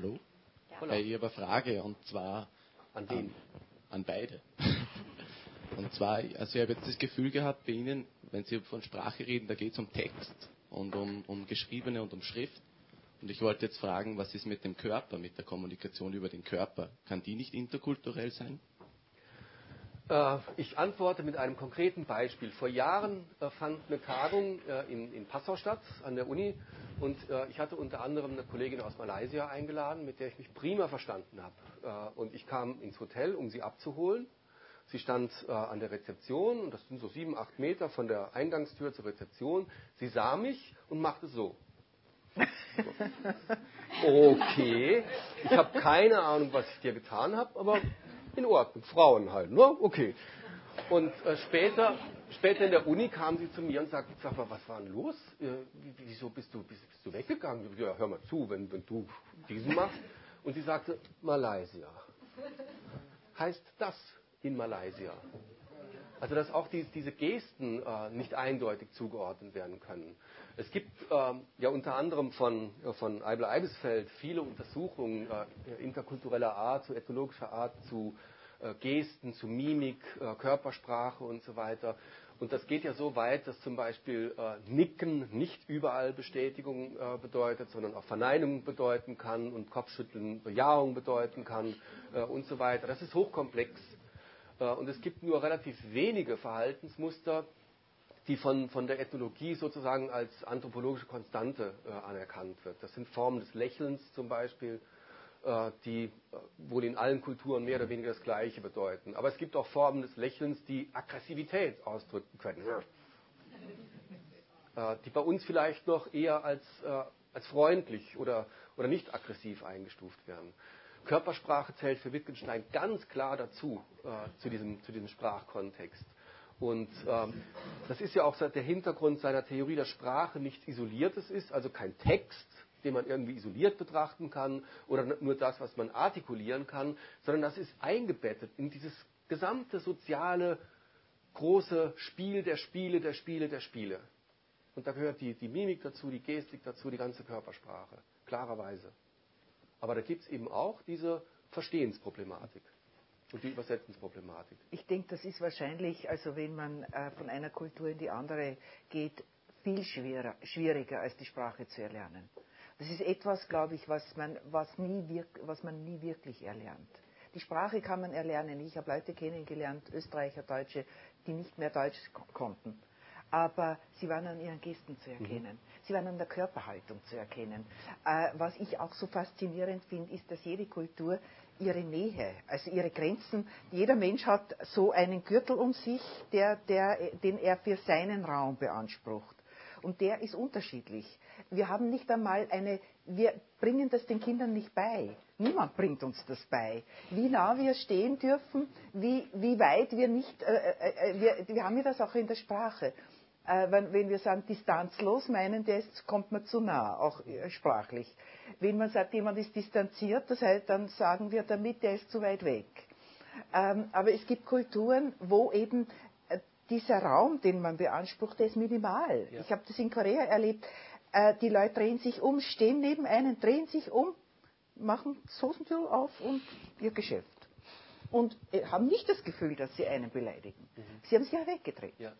Hallo?
Ja.
Äh, ich habe eine Frage, und zwar
An wen?
an, an beide. Und zwar, also ich habe jetzt das Gefühl gehabt bei Ihnen, wenn Sie von Sprache reden, da geht es um Text und um, um Geschriebene und um Schrift. Und ich wollte jetzt fragen, was ist mit dem Körper, mit der Kommunikation über den Körper? Kann die nicht interkulturell sein?
Äh, ich antworte mit einem konkreten Beispiel. Vor Jahren äh, fand eine Tagung äh, in, in Passau statt, an der Uni. Und äh, ich hatte unter anderem eine Kollegin aus Malaysia eingeladen, mit der ich mich prima verstanden habe. Äh, und ich kam ins Hotel, um sie abzuholen. Sie stand äh, an der Rezeption, und das sind so sieben, acht Meter von der Eingangstür zur Rezeption. Sie sah mich und machte so. Okay, ich habe keine Ahnung, was ich dir getan habe, aber in Ordnung, Frauen halt, ne? Okay. Und äh, später, später in der Uni kam sie zu mir und sagte, sag mal, was war denn los? Äh, wieso bist du, bist, bist du weggegangen? Ja, hör mal zu, wenn, wenn du diesen machst. Und sie sagte, Malaysia. Heißt das in Malaysia? Also dass auch die, diese Gesten äh, nicht eindeutig zugeordnet werden können. Es gibt äh, ja unter anderem von, ja, von Eibler-Eibesfeld viele Untersuchungen äh, interkultureller Art, zu ethnologischer Art, zu äh, Gesten, zu Mimik, äh, Körpersprache und so weiter. Und das geht ja so weit, dass zum Beispiel äh, Nicken nicht überall Bestätigung äh, bedeutet, sondern auch Verneinung bedeuten kann und Kopfschütteln Bejahung bedeuten kann äh, und so weiter. Das ist hochkomplex. Und es gibt nur relativ wenige Verhaltensmuster, die von, von der Ethnologie sozusagen als anthropologische Konstante äh, anerkannt wird. Das sind Formen des Lächelns zum Beispiel, äh, die äh, wohl in allen Kulturen mehr oder weniger das Gleiche bedeuten. Aber es gibt auch Formen des Lächelns, die Aggressivität ausdrücken können, äh, die bei uns vielleicht noch eher als, äh, als freundlich oder, oder nicht aggressiv eingestuft werden. Körpersprache zählt für Wittgenstein ganz klar dazu, äh, zu, diesem, zu diesem Sprachkontext. Und ähm, das ist ja auch der Hintergrund seiner Theorie, dass Sprache nichts Isoliertes ist, also kein Text, den man irgendwie isoliert betrachten kann oder nur das, was man artikulieren kann, sondern das ist eingebettet in dieses gesamte soziale, große Spiel der Spiele, der Spiele, der Spiele. Und da gehört die, die Mimik dazu, die Gestik dazu, die ganze Körpersprache, klarerweise. Aber da gibt es eben auch diese Verstehensproblematik und die Übersetzungsproblematik.
Ich denke, das ist wahrscheinlich, also wenn man äh, von einer Kultur in die andere geht, viel schwerer, schwieriger als die Sprache zu erlernen. Das ist etwas, glaube ich, was man, was, nie wirk, was man nie wirklich erlernt. Die Sprache kann man erlernen. Ich habe Leute kennengelernt, Österreicher, Deutsche, die nicht mehr Deutsch konnten. Aber sie waren an ihren Gesten zu erkennen. Mhm. Sie waren an der Körperhaltung zu erkennen. Äh, was ich auch so faszinierend finde, ist, dass jede Kultur ihre Nähe, also ihre Grenzen, jeder Mensch hat so einen Gürtel um sich, der, der, den er für seinen Raum beansprucht. Und der ist unterschiedlich. Wir haben nicht einmal eine, wir bringen das den Kindern nicht bei. Niemand bringt uns das bei. Wie nah wir stehen dürfen, wie, wie weit wir nicht, äh, äh, wir, wir haben ja das auch in der Sprache. Äh, wenn, wenn wir sagen, distanzlos meinen, der ist, kommt man zu nah, auch äh, sprachlich. Wenn man sagt, jemand ist distanziert, das heißt, dann sagen wir damit, der ist zu weit weg. Ähm, aber es gibt Kulturen, wo eben äh, dieser Raum, den man beansprucht, der ist minimal. Ja. Ich habe das in Korea erlebt. Äh, die Leute drehen sich um, stehen neben einem, drehen sich um, machen das Hosentür auf und ihr Geschäft. Und äh, haben nicht das Gefühl, dass sie einen beleidigen. Mhm. Sie haben sich ja weggedreht. Ja.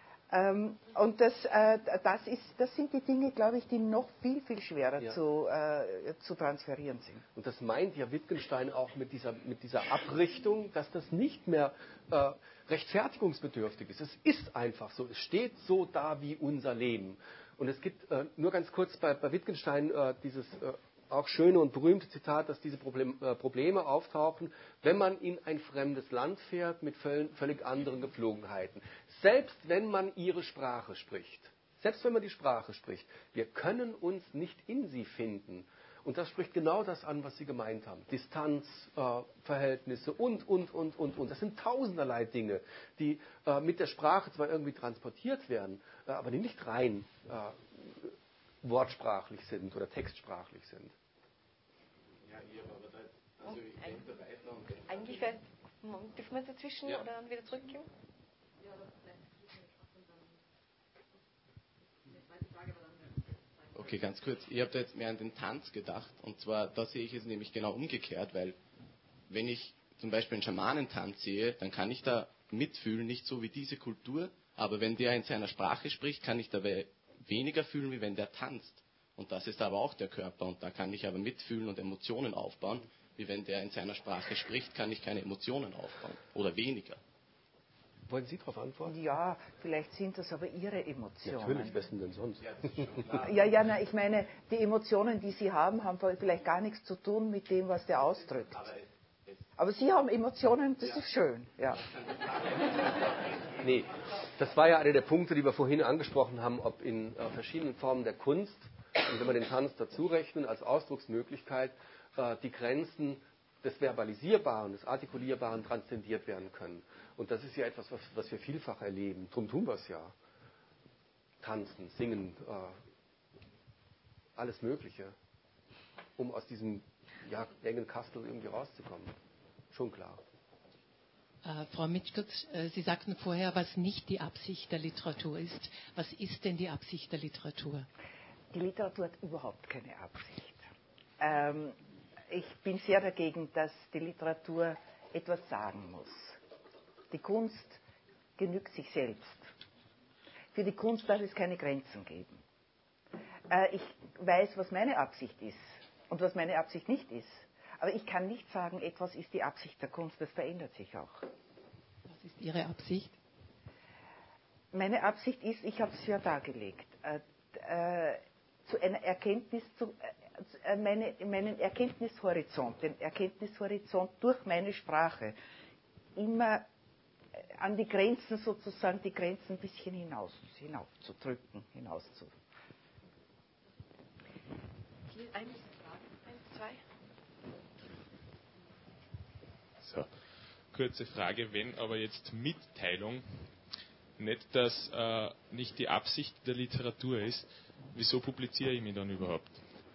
Ähm, und das, äh, das, ist, das sind die Dinge, glaube ich, die noch viel, viel schwerer ja. zu, äh, zu transferieren sind.
Und das meint ja Wittgenstein auch mit dieser, mit dieser Abrichtung, dass das nicht mehr äh, rechtfertigungsbedürftig ist. Es ist einfach so. Es steht so da wie unser Leben. Und es gibt äh, nur ganz kurz bei, bei Wittgenstein äh, dieses äh, auch schöne und berühmte Zitat, dass diese Problem, äh, Probleme auftauchen, wenn man in ein fremdes Land fährt mit völ- völlig anderen Gepflogenheiten. Selbst wenn man ihre Sprache spricht, selbst wenn man die Sprache spricht, wir können uns nicht in sie finden. Und das spricht genau das an, was Sie gemeint haben. Distanz, äh, Verhältnisse und, und, und, und, und. Das sind tausenderlei Dinge, die äh, mit der Sprache zwar irgendwie transportiert werden, äh, aber die nicht rein äh, wortsprachlich sind oder textsprachlich sind.
Ja, hier, aber da, also ich denke da weiter und denke.
Eigentlich wäre, dürfen wir jetzt dazwischen ja. oder dann wieder zurückgehen? Ja, aber vielleicht.
Okay, ganz kurz. Ich habe da jetzt mehr an den Tanz gedacht. Und zwar, da sehe ich es nämlich genau umgekehrt, weil wenn ich zum Beispiel einen Schamanentanz sehe, dann kann ich da mitfühlen, nicht so wie diese Kultur, aber wenn der in seiner Sprache spricht, kann ich dabei weniger fühlen, wie wenn der tanzt. Und das ist aber auch der Körper und da kann ich aber mitfühlen und Emotionen aufbauen, wie wenn der in seiner Sprache spricht, kann ich keine Emotionen aufbauen oder weniger.
Wollen Sie darauf antworten?
Ja, vielleicht sind das aber Ihre Emotionen.
Natürlich, wessen denn sonst?
Ja, ja, na, ich meine, die Emotionen, die Sie haben, haben vielleicht gar nichts zu tun mit dem, was der ausdrückt. Aber Sie haben Emotionen, das ist schön. Ja.
Nee, das war ja einer der Punkte, die wir vorhin angesprochen haben, ob in äh, verschiedenen Formen der Kunst, und wenn wir den Tanz dazu rechnen, als Ausdrucksmöglichkeit, äh, die Grenzen des Verbalisierbaren, des Artikulierbaren transzendiert werden können. Und das ist ja etwas, was, was wir vielfach erleben. Drum tun wir es ja. Tanzen, singen, äh, alles Mögliche, um aus diesem ja, engen Kastel irgendwie rauszukommen. Schon klar.
Äh, Frau Mitschkutz, äh, Sie sagten vorher, was nicht die Absicht der Literatur ist. Was ist denn die Absicht der Literatur?
Die Literatur hat überhaupt keine Absicht. Ähm, ich bin sehr dagegen, dass die Literatur etwas sagen muss. Die Kunst genügt sich selbst. Für die Kunst darf es keine Grenzen geben. Äh, ich weiß, was meine Absicht ist und was meine Absicht nicht ist. Aber ich kann nicht sagen, etwas ist die Absicht der Kunst, das verändert sich auch.
Was ist Ihre Absicht?
Meine Absicht ist, ich habe es ja dargelegt, äh, äh, zu einer Erkenntnis, zu, äh, meine, meinen Erkenntnishorizont, den Erkenntnishorizont durch meine Sprache, immer an die Grenzen sozusagen, die Grenzen ein bisschen hinaus, hinaufzudrücken, hinauszu.
Eins, eins, zwei.
So, kurze Frage, wenn aber jetzt Mitteilung nicht, das, äh, nicht die Absicht der Literatur ist, wieso publiziere ich mich dann überhaupt?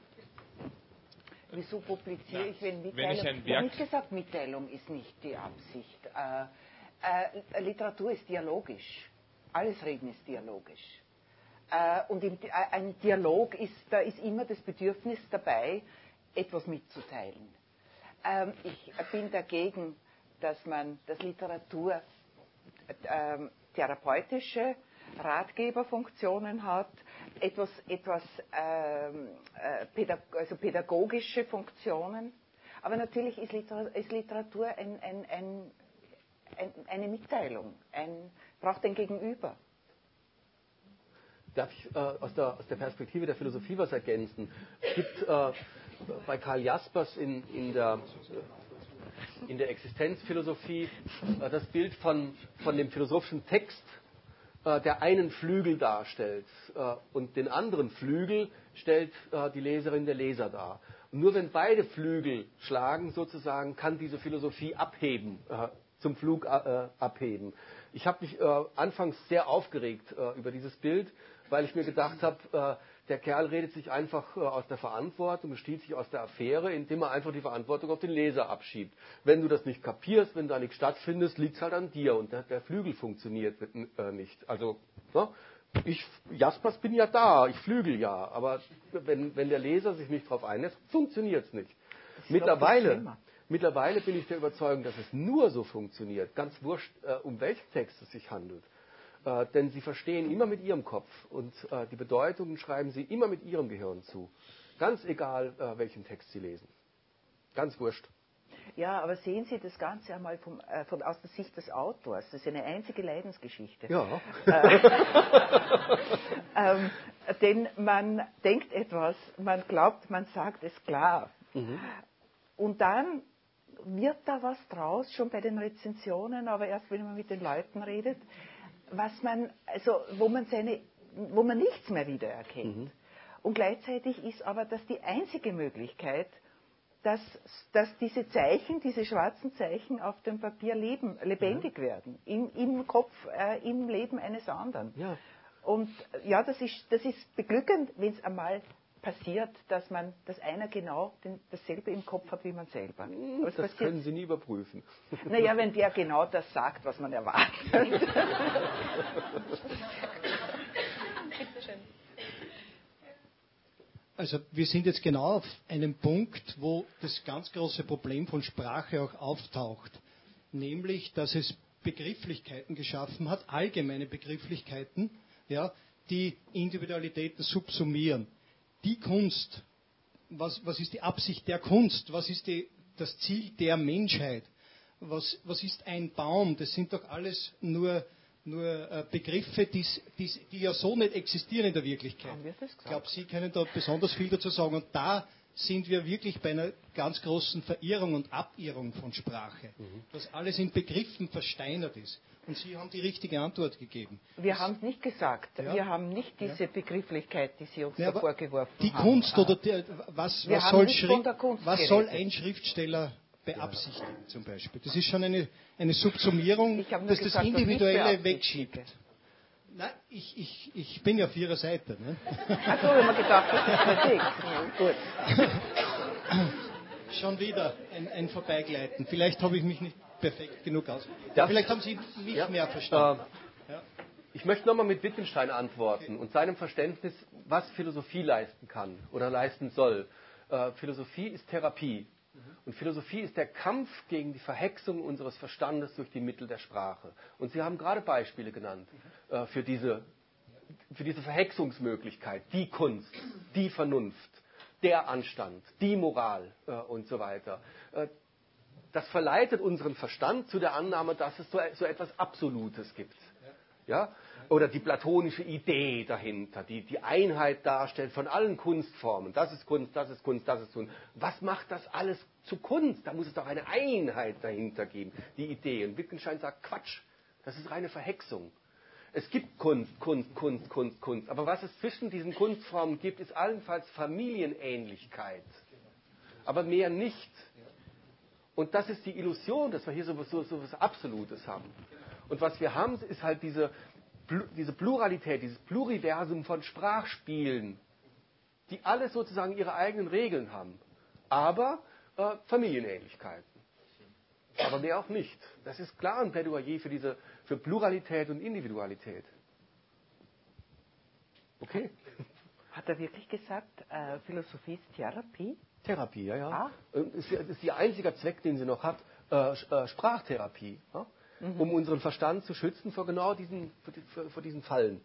Wieso publiziere
Nein,
ich, wenn Mitteilung...
wenn ich ein
Ich
Werk...
habe nicht gesagt, Mitteilung ist nicht die Absicht. Äh, äh, Literatur ist dialogisch. Alles Reden ist dialogisch. Äh, und im, äh, ein Dialog ist, da ist immer das Bedürfnis dabei, etwas mitzuteilen. Ähm, ich bin dagegen, dass man, dass Literatur ähm, therapeutische Ratgeberfunktionen hat, etwas, etwas ähm, äh, pädag also pädagogische Funktionen. Aber natürlich ist Literatur, ist Literatur ein, ein, ein, ein, eine Mitteilung, ein, braucht ein Gegenüber.
Darf ich äh, aus, der, aus der Perspektive der Philosophie was ergänzen? Es gibt äh, bei Karl Jaspers in, in, der, in der Existenzphilosophie äh, das Bild von, von dem philosophischen Text, äh, der einen Flügel darstellt äh, und den anderen Flügel stellt äh, die Leserin, der Leser dar. Und nur wenn beide Flügel schlagen, sozusagen, kann diese Philosophie abheben, äh, zum Flug äh, abheben. Ich habe mich äh, anfangs sehr aufgeregt äh, über dieses Bild, weil ich mir gedacht habe, äh, der Kerl redet sich einfach äh, aus der Verantwortung, bestiehlt sich aus der Affäre, indem er einfach die Verantwortung auf den Leser abschiebt. Wenn du das nicht kapierst, wenn da nichts stattfindet, liegt es halt an dir und der, der Flügel funktioniert äh, nicht. Also, ne? ich, Jaspers bin ja da, ich flügel ja, aber wenn, wenn der Leser sich nicht darauf einlässt, funktioniert es nicht. Mittlerweile, mittlerweile bin ich der Überzeugung, dass es nur so funktioniert, ganz wurscht, äh, um welchen Text es sich handelt. Äh, denn sie verstehen immer mit ihrem Kopf und äh, die Bedeutungen schreiben sie immer mit ihrem Gehirn zu. Ganz egal, äh, welchen Text sie lesen. Ganz wurscht.
Ja, aber sehen Sie das Ganze einmal vom, äh, von, aus der Sicht des Autors. Das ist eine einzige Leidensgeschichte.
Ja.
ähm, denn man denkt etwas, man glaubt, man sagt es klar. Mhm. Und dann wird da was draus, schon bei den Rezensionen, aber erst wenn man mit den Leuten redet, was man, also wo man seine, wo man nichts mehr wiedererkennt. Mhm. Und gleichzeitig ist aber das die einzige Möglichkeit, dass, dass diese Zeichen, diese schwarzen Zeichen auf dem Papier leben, lebendig ja. werden, im, im Kopf, äh, im Leben eines anderen.
Ja.
Und ja, das ist, das ist beglückend, wenn es einmal passiert, dass man, dass einer genau den, dasselbe im Kopf hat wie man selber.
Aber das passiert, können Sie nie überprüfen.
Naja, wenn der genau das sagt, was man erwartet.
Bitte schön.
also wir sind jetzt genau auf einem Punkt, wo das ganz große Problem von Sprache auch auftaucht. Nämlich, dass es Begrifflichkeiten geschaffen hat, allgemeine Begrifflichkeiten, ja, die Individualitäten subsumieren. Die Kunst, was, was ist die Absicht der Kunst? Was ist die, das Ziel der Menschheit? Was, was ist ein Baum? Das sind doch alles nur, nur äh, Begriffe, die's, die's, die ja so nicht existieren in der Wirklichkeit. Ich glaube, Sie können da besonders viel dazu sagen. Und da sind wir wirklich bei einer ganz großen Verirrung und Abirrung von Sprache, mhm. dass alles in Begriffen versteinert ist. Und Sie haben die richtige Antwort gegeben.
Wir haben es nicht gesagt.
Ja.
Wir haben nicht diese ja. Begrifflichkeit, die Sie uns
ja,
da vorgeworfen
die
haben.
Die Kunst oder der, was, was, soll, Schrift, was soll ein Schriftsteller beabsichtigen ja. zum Beispiel? Das ist schon eine, eine Subsumierung, dass gesagt, das Individuelle wegschiebt. Nein, ich, ich, ich bin ja auf Ihrer Seite. Ne?
Ach so, wenn man gedacht, das ist Kritik. Ja,
gut. Schon wieder ein, ein Vorbeigleiten. Vielleicht habe ich mich nicht perfekt genug ausgedrückt.
Ja.
Vielleicht haben Sie mich
ja.
mehr verstanden.
Äh, ja. Ich möchte nochmal mit Wittgenstein antworten okay. und seinem Verständnis, was Philosophie leisten kann oder leisten soll. Äh, Philosophie ist Therapie. Und Philosophie ist der Kampf gegen die Verhexung unseres Verstandes durch die Mittel der Sprache. Und Sie haben gerade Beispiele genannt äh, für, diese, für diese Verhexungsmöglichkeit. Die Kunst, die Vernunft, der Anstand, die Moral äh, und so weiter. Äh, das verleitet unseren Verstand zu der Annahme, dass es so, so etwas Absolutes gibt. Ja? Oder die platonische Idee dahinter, die die Einheit darstellt von allen Kunstformen. Das ist Kunst, das ist Kunst, das ist Kunst. Was macht das alles zu Kunst? Da muss es doch eine Einheit dahinter geben, die Idee. Und Wittgenstein sagt, Quatsch, das ist reine Verhexung. Es gibt Kunst, Kunst, Kunst, Kunst, Kunst. Aber was es zwischen diesen Kunstformen gibt, ist allenfalls Familienähnlichkeit. Aber mehr nicht. Und das ist die Illusion, dass wir hier so etwas so, so Absolutes haben. Und was wir haben, ist halt diese, diese Pluralität, dieses Pluriversum von Sprachspielen, die alle sozusagen ihre eigenen Regeln haben, aber äh, Familienähnlichkeiten. Aber mehr auch nicht. Das ist klar ein Plädoyer für, diese, für Pluralität und Individualität. Okay?
Hat er wirklich gesagt, äh, Philosophie ist Therapie?
Therapie, ja, ja.
Ah.
Das ist, das ist ihr einziger Zweck, den sie noch hat, äh, äh, Sprachtherapie. Ja? Mhm. Um unseren Verstand zu schützen vor genau diesen, vor, vor diesen Fallen.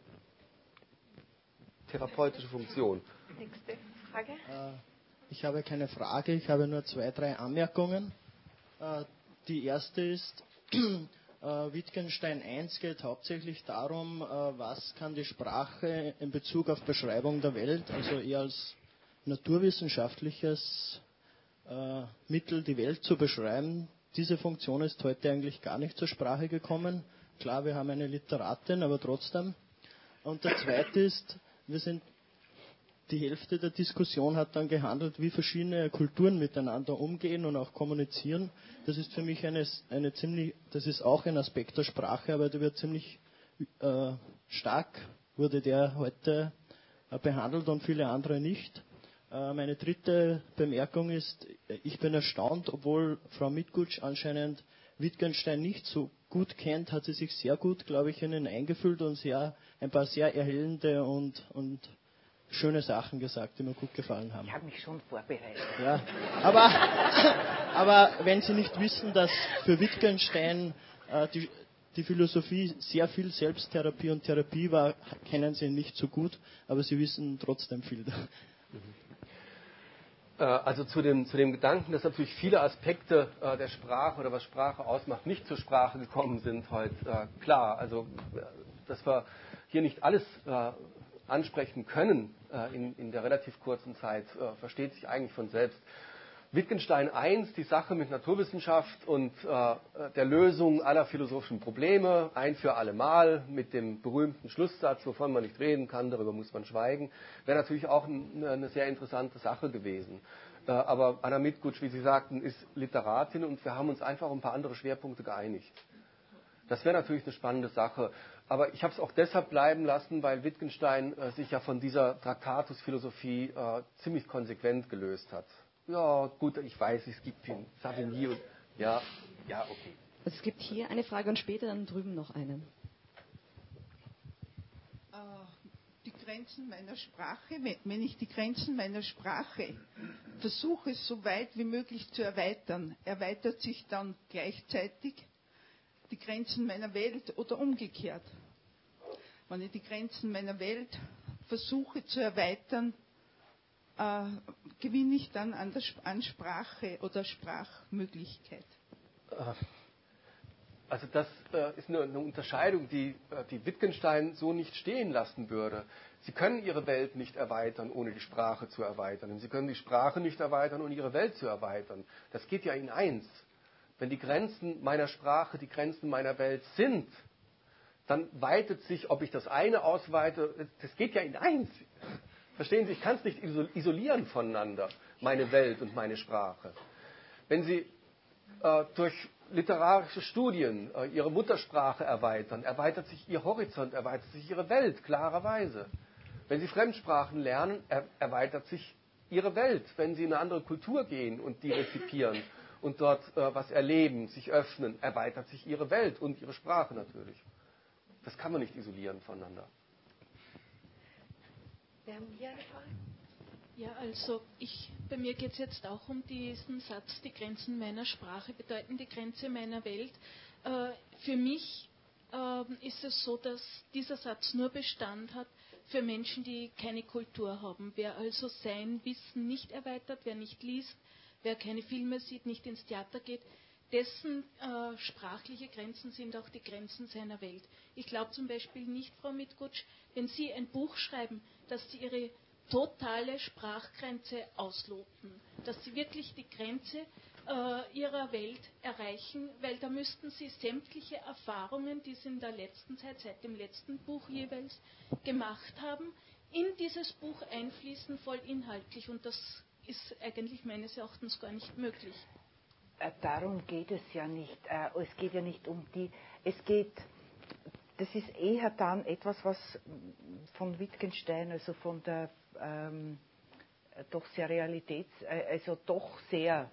Therapeutische Funktion.
Nächste Frage.
Äh, ich habe keine Frage, ich habe nur zwei, drei Anmerkungen. Äh, die erste ist, äh, Wittgenstein eins geht hauptsächlich darum, äh, was kann die Sprache in Bezug auf Beschreibung der Welt, also eher als naturwissenschaftliches äh, Mittel, die Welt zu beschreiben. Diese Funktion ist heute eigentlich gar nicht zur Sprache gekommen. Klar, wir haben eine Literatin, aber trotzdem. Und der zweite ist, wir sind, die Hälfte der Diskussion hat dann gehandelt, wie verschiedene Kulturen miteinander umgehen und auch kommunizieren. Das ist für mich eine, eine ziemlich, das ist auch ein Aspekt der Sprache, aber der wird ziemlich äh, stark, wurde der heute äh, behandelt und viele andere nicht. Meine dritte Bemerkung ist, ich bin erstaunt, obwohl Frau Mitgutsch anscheinend Wittgenstein nicht so gut kennt, hat sie sich sehr gut, glaube ich, in ihn eingefühlt und sehr, ein paar sehr erhellende und, und schöne Sachen gesagt, die mir gut gefallen haben.
Ich habe mich schon vorbereitet.
Ja, aber, aber wenn Sie nicht wissen, dass für Wittgenstein äh, die, die Philosophie sehr viel Selbsttherapie und Therapie war, kennen Sie ihn nicht so gut, aber Sie wissen trotzdem viel.
Mhm. Also zu dem, zu dem Gedanken, dass natürlich viele Aspekte äh, der Sprache oder was Sprache ausmacht, nicht zur Sprache gekommen sind heute. Äh, klar, also dass wir hier nicht alles äh, ansprechen können äh, in, in der relativ kurzen Zeit, äh, versteht sich eigentlich von selbst. Wittgenstein eins, die Sache mit Naturwissenschaft und äh, der Lösung aller philosophischen Probleme, ein für alle Mal, mit dem berühmten Schlusssatz, wovon man nicht reden kann, darüber muss man schweigen, wäre natürlich auch ein, eine sehr interessante Sache gewesen. Äh, aber Anna Mitgutsch, wie Sie sagten, ist Literatin und wir haben uns einfach auf ein paar andere Schwerpunkte geeinigt. Das wäre natürlich eine spannende Sache. Aber ich habe es auch deshalb bleiben lassen, weil Wittgenstein äh, sich ja von dieser Traktatus-Philosophie äh, ziemlich konsequent gelöst hat. Ja, gut, ich weiß, es gibt den Savigny und ja, ja, okay.
Also es gibt hier eine Frage und später dann drüben noch eine.
Die
Grenzen meiner Sprache, wenn ich die Grenzen meiner Sprache versuche, so weit wie möglich zu erweitern, erweitert sich dann gleichzeitig die Grenzen meiner Welt oder umgekehrt. Wenn ich die Grenzen meiner Welt versuche zu erweitern, äh, gewinne ich dann an, der, an Sprache oder Sprachmöglichkeit.
Also das äh, ist eine, eine Unterscheidung, die, äh, die Wittgenstein so nicht stehen lassen würde. Sie können Ihre Welt nicht erweitern, ohne die Sprache zu erweitern. Und Sie können die Sprache nicht erweitern, ohne Ihre Welt zu erweitern. Das geht ja in eins. Wenn die Grenzen meiner Sprache die Grenzen meiner Welt sind, dann weitet sich, ob ich das eine ausweite, das geht ja in eins. Verstehen Sie, ich kann es nicht isolieren voneinander, meine Welt und meine Sprache. Wenn Sie äh, durch literarische Studien äh, Ihre Muttersprache erweitern, erweitert sich Ihr Horizont, erweitert sich Ihre Welt, klarerweise. Wenn Sie Fremdsprachen lernen, er, erweitert sich Ihre Welt. Wenn Sie in eine andere Kultur gehen und die rezipieren und dort äh, was erleben, sich öffnen, erweitert sich Ihre Welt und Ihre Sprache natürlich. Das kann man nicht isolieren voneinander.
Wir haben hier eine Frage.
Ja, also ich, bei mir geht es jetzt auch um diesen Satz, die Grenzen meiner Sprache bedeuten die Grenze meiner Welt. Äh, für mich äh, ist es so, dass dieser Satz nur Bestand hat für Menschen, die keine Kultur haben. Wer also sein Wissen nicht erweitert, wer nicht liest, wer keine Filme sieht, nicht ins Theater geht, dessen äh, sprachliche Grenzen sind auch die Grenzen seiner Welt. Ich glaube zum Beispiel nicht, Frau Mitgutsch, wenn Sie ein Buch schreiben, dass Sie Ihre totale Sprachgrenze ausloten, dass Sie wirklich die Grenze äh, Ihrer Welt erreichen, weil da müssten Sie sämtliche Erfahrungen, die Sie in der letzten Zeit, seit dem letzten Buch jeweils gemacht haben, in dieses Buch einfließen, voll inhaltlich. Und das ist eigentlich meines Erachtens gar nicht möglich.
Darum geht es ja nicht. Es geht ja nicht um die. Es geht. Das ist eher dann etwas, was von Wittgenstein, also von der ähm, doch sehr Realitäts, also doch sehr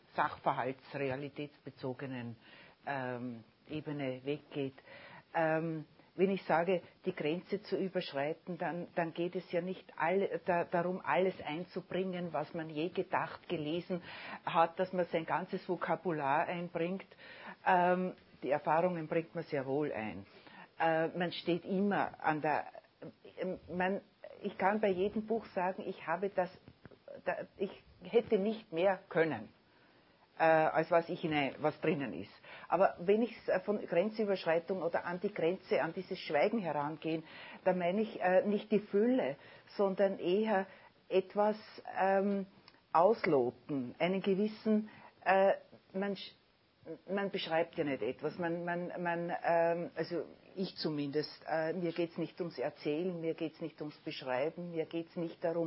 sachverhaltsrealitätsbezogenen ähm, Ebene weggeht. Ähm, wenn ich sage, die Grenze zu überschreiten, dann, dann geht es ja nicht alle, da, darum, alles einzubringen, was man je gedacht, gelesen hat, dass man sein ganzes Vokabular einbringt. Ähm, die Erfahrungen bringt man sehr wohl ein. Äh, man steht immer an der... Äh, man, ich kann bei jedem Buch sagen, ich habe das... Da, ich hätte nicht mehr können, äh, als was, ich hinein, was drinnen ist. Aber wenn ich von Grenzüberschreitung oder an die Grenze, an dieses Schweigen herangehen, dann meine ich äh, nicht die Fülle, sondern eher etwas ähm, ausloten, einen gewissen, äh, man, man beschreibt ja nicht etwas, man, man, man ähm, also ich zumindest, äh, mir geht es nicht ums Erzählen, mir geht es nicht ums Beschreiben, mir geht es nicht darum,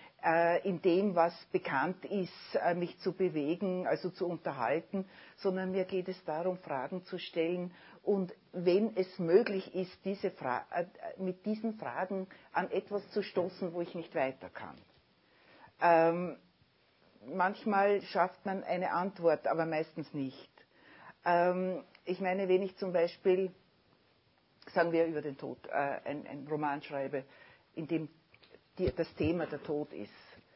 in dem, was bekannt ist, mich zu bewegen, also zu unterhalten, sondern mir geht es darum, Fragen zu stellen und wenn es möglich ist, diese Fra- mit diesen Fragen an etwas zu stoßen, wo ich nicht weiter kann. Ähm, manchmal schafft man eine Antwort, aber meistens nicht. Ähm, ich meine, wenn ich zum Beispiel, sagen wir über den Tod, äh, ein, ein Roman schreibe, in dem Die, das Thema der Tod ist.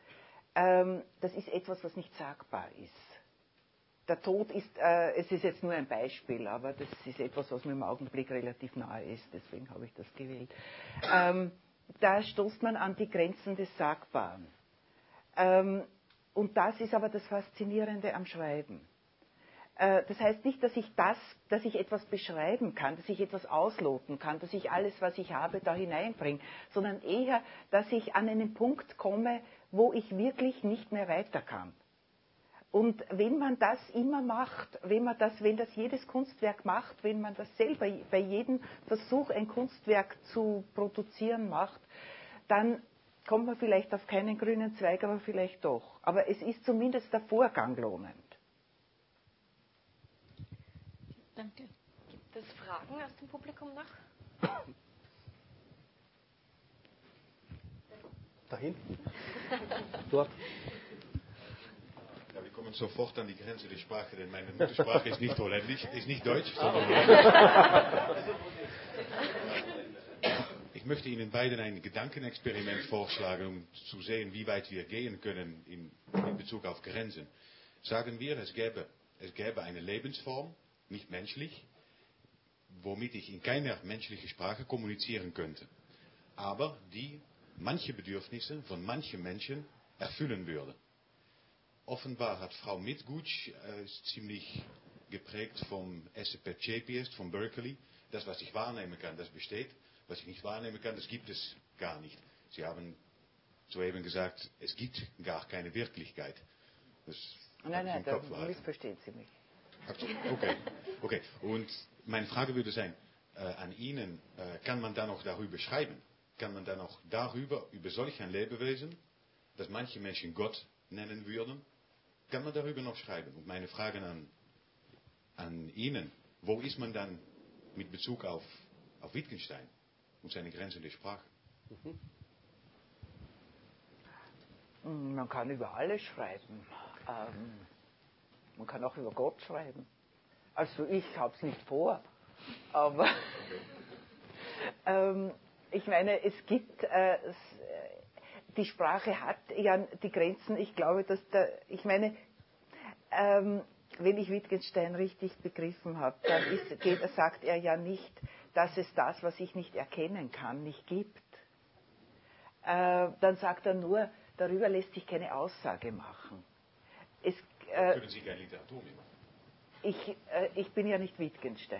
Ähm, das ist etwas, was nicht sagbar ist. Der Tod ist, äh, es ist jetzt nur ein Beispiel, aber das ist etwas, was mir im Augenblick relativ nahe ist, deswegen habe ich das gewählt. Ähm, da stoßt man an die Grenzen des Sagbaren. Ähm, und das ist aber das Faszinierende am Schreiben. Das heißt nicht, dass ich das, dass ich etwas beschreiben kann, dass ich etwas ausloten kann, dass ich alles, was ich habe, da hineinbringe, sondern eher, dass ich an einen Punkt komme, wo ich wirklich nicht mehr weiter kann. Und wenn man das immer macht, wenn man das, wenn das jedes Kunstwerk macht, wenn man das selber bei jedem Versuch, ein Kunstwerk zu produzieren macht, dann kommt man vielleicht auf keinen grünen Zweig, aber vielleicht doch. Aber es ist zumindest der Vorgang lohnend.
Danke.
Gibt es Fragen aus dem Publikum noch?
Da hinten? Dort?
Ja, wir kommen sofort an die Grenze der Sprache, denn meine Muttersprache ist nicht Holländisch, ist nicht Deutsch, sondern Holländisch. Ich möchte Ihnen beiden ein Gedankenexperiment vorschlagen, um zu sehen, wie weit wir gehen können in, in Bezug auf Grenzen. Sagen wir, es gäbe, es gäbe eine Lebensform, nicht menschlich, womit ich in keiner menschlichen Sprache kommunizieren könnte, aber die manche Bedürfnisse von manchen Menschen erfüllen würde. Offenbar hat Frau Mitgutsch äh, ziemlich geprägt vom S C P J P S, von Berkeley. Das, was ich wahrnehmen kann, das besteht. Was ich nicht wahrnehmen kann, das gibt es gar nicht. Sie haben soeben gesagt, es gibt gar keine Wirklichkeit. Das
nein, nein, da missverstehen Sie mich.
Okay, okay. Und meine Frage würde sein, äh, an Ihnen, äh, kann man da noch darüber schreiben? Kann man da noch darüber, über solch ein Lebewesen, das manche Menschen Gott nennen würden, kann man darüber noch schreiben? Und meine Frage an, an Ihnen, wo ist man dann mit Bezug auf, auf Wittgenstein und seine Grenzen der Sprache?
Mhm. Man kann über alles schreiben. Ähm, man kann auch über Gott schreiben. Also ich habe es nicht vor, aber ähm, ich meine, es gibt, äh, es, die Sprache hat ja die Grenzen. Ich glaube, dass da, ich meine, ähm, wenn ich Wittgenstein richtig begriffen habe, dann ist, geht, sagt er ja nicht, dass es das, was ich nicht erkennen kann, nicht gibt. Äh, dann sagt er nur, darüber lässt sich keine Aussage machen. Es, äh,
Können Sie keine Literatur mehr machen?
Ich, äh, ich bin ja nicht Wittgenstein.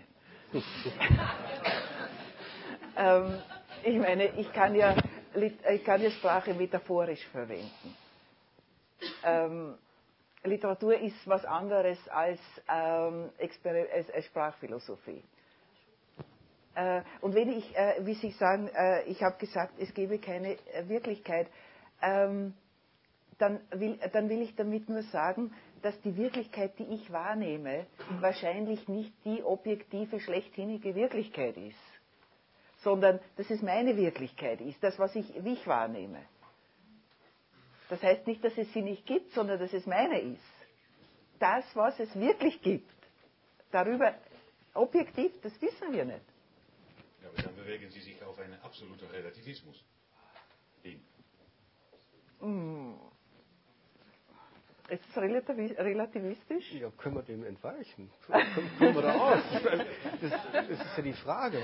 ähm, ich meine, ich kann, ja, ich kann ja Sprache metaphorisch verwenden. Ähm, Literatur ist was anderes als, ähm, als, als Sprachphilosophie. Äh, und wenn ich, äh, wie Sie sagen, äh, ich habe gesagt, es gebe keine äh, Wirklichkeit, ähm, dann, will, dann will ich damit nur sagen, dass die Wirklichkeit, die ich wahrnehme, wahrscheinlich nicht die objektive, schlechthinnige Wirklichkeit ist, sondern dass es meine Wirklichkeit ist, das, was ich, wie ich wahrnehme. Das heißt nicht, dass es sie nicht gibt, sondern dass es meine ist. Das, was es wirklich gibt, darüber objektiv, das wissen wir nicht.
Ja, aber dann bewegen Sie sich auf einen absoluten Relativismus hin.
Hm. Ist es relativistisch?
Ja, können wir dem entweichen? Kommen, kommen wir da aus? Das, das ist ja die Frage.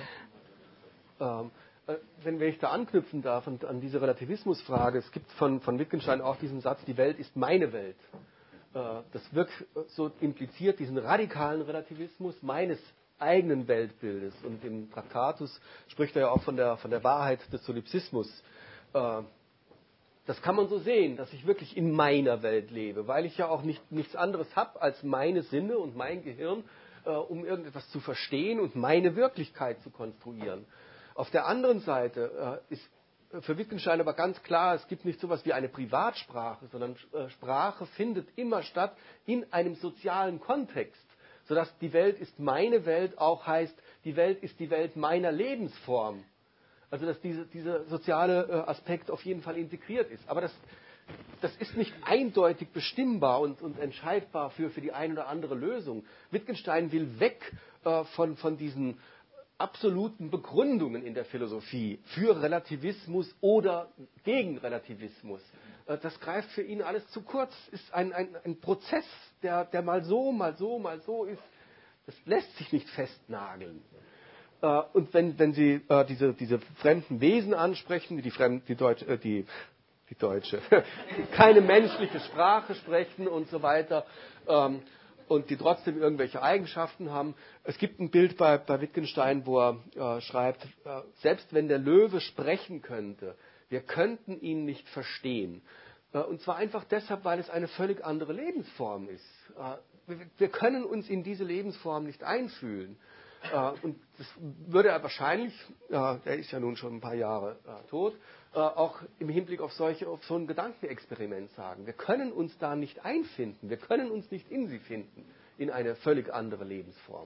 Ähm, wenn, wenn ich da anknüpfen darf und an diese Relativismusfrage, es gibt von, von Wittgenstein auch diesen Satz, die Welt ist meine Welt. Äh, das wirkt so impliziert diesen radikalen Relativismus meines eigenen Weltbildes. Und im Traktatus spricht er ja auch von der, von der Wahrheit des Solipsismus. Äh, Das kann man so sehen, dass ich wirklich in meiner Welt lebe, weil ich ja auch nicht, nichts anderes habe als meine Sinne und mein Gehirn, äh, um irgendetwas zu verstehen und meine Wirklichkeit zu konstruieren. Auf der anderen Seite äh, ist für Wittgenstein aber ganz klar, es gibt nicht so etwas wie eine Privatsprache, sondern äh, Sprache findet immer statt in einem sozialen Kontext, sodass die Welt ist meine Welt auch heißt, die Welt ist die Welt meiner Lebensform. Also dass diese, dieser soziale äh, Aspekt auf jeden Fall integriert ist. Aber das, das ist nicht eindeutig bestimmbar und, und entscheidbar für, für die eine oder andere Lösung. Wittgenstein will weg äh, von, von diesen absoluten Begründungen in der Philosophie für Relativismus oder gegen Relativismus. Äh, das greift für ihn alles zu kurz. Es ist ein, ein, ein Prozess, der, der mal so, mal so, mal so ist. Das lässt sich nicht festnageln. Und wenn, wenn Sie äh, diese, diese fremden Wesen ansprechen, die, Fremd, die, Deutsch, äh, die, die Deutsche, keine menschliche Sprache sprechen und so weiter ähm, und die trotzdem irgendwelche Eigenschaften haben. Es gibt ein Bild bei, bei Wittgenstein, wo er äh, schreibt, äh, selbst wenn der Löwe sprechen könnte, wir könnten ihn nicht verstehen. Äh, und zwar einfach deshalb, weil es eine völlig andere Lebensform ist. Äh, wir, wir können uns in diese Lebensform nicht einfühlen. Uh, und das würde er wahrscheinlich, uh, er ist ja nun schon ein paar Jahre uh, tot, uh, auch im Hinblick auf, solche, auf so ein Gedankenexperiment sagen. Wir können uns da nicht einfinden, wir können uns nicht in sie finden, in eine völlig andere Lebensform.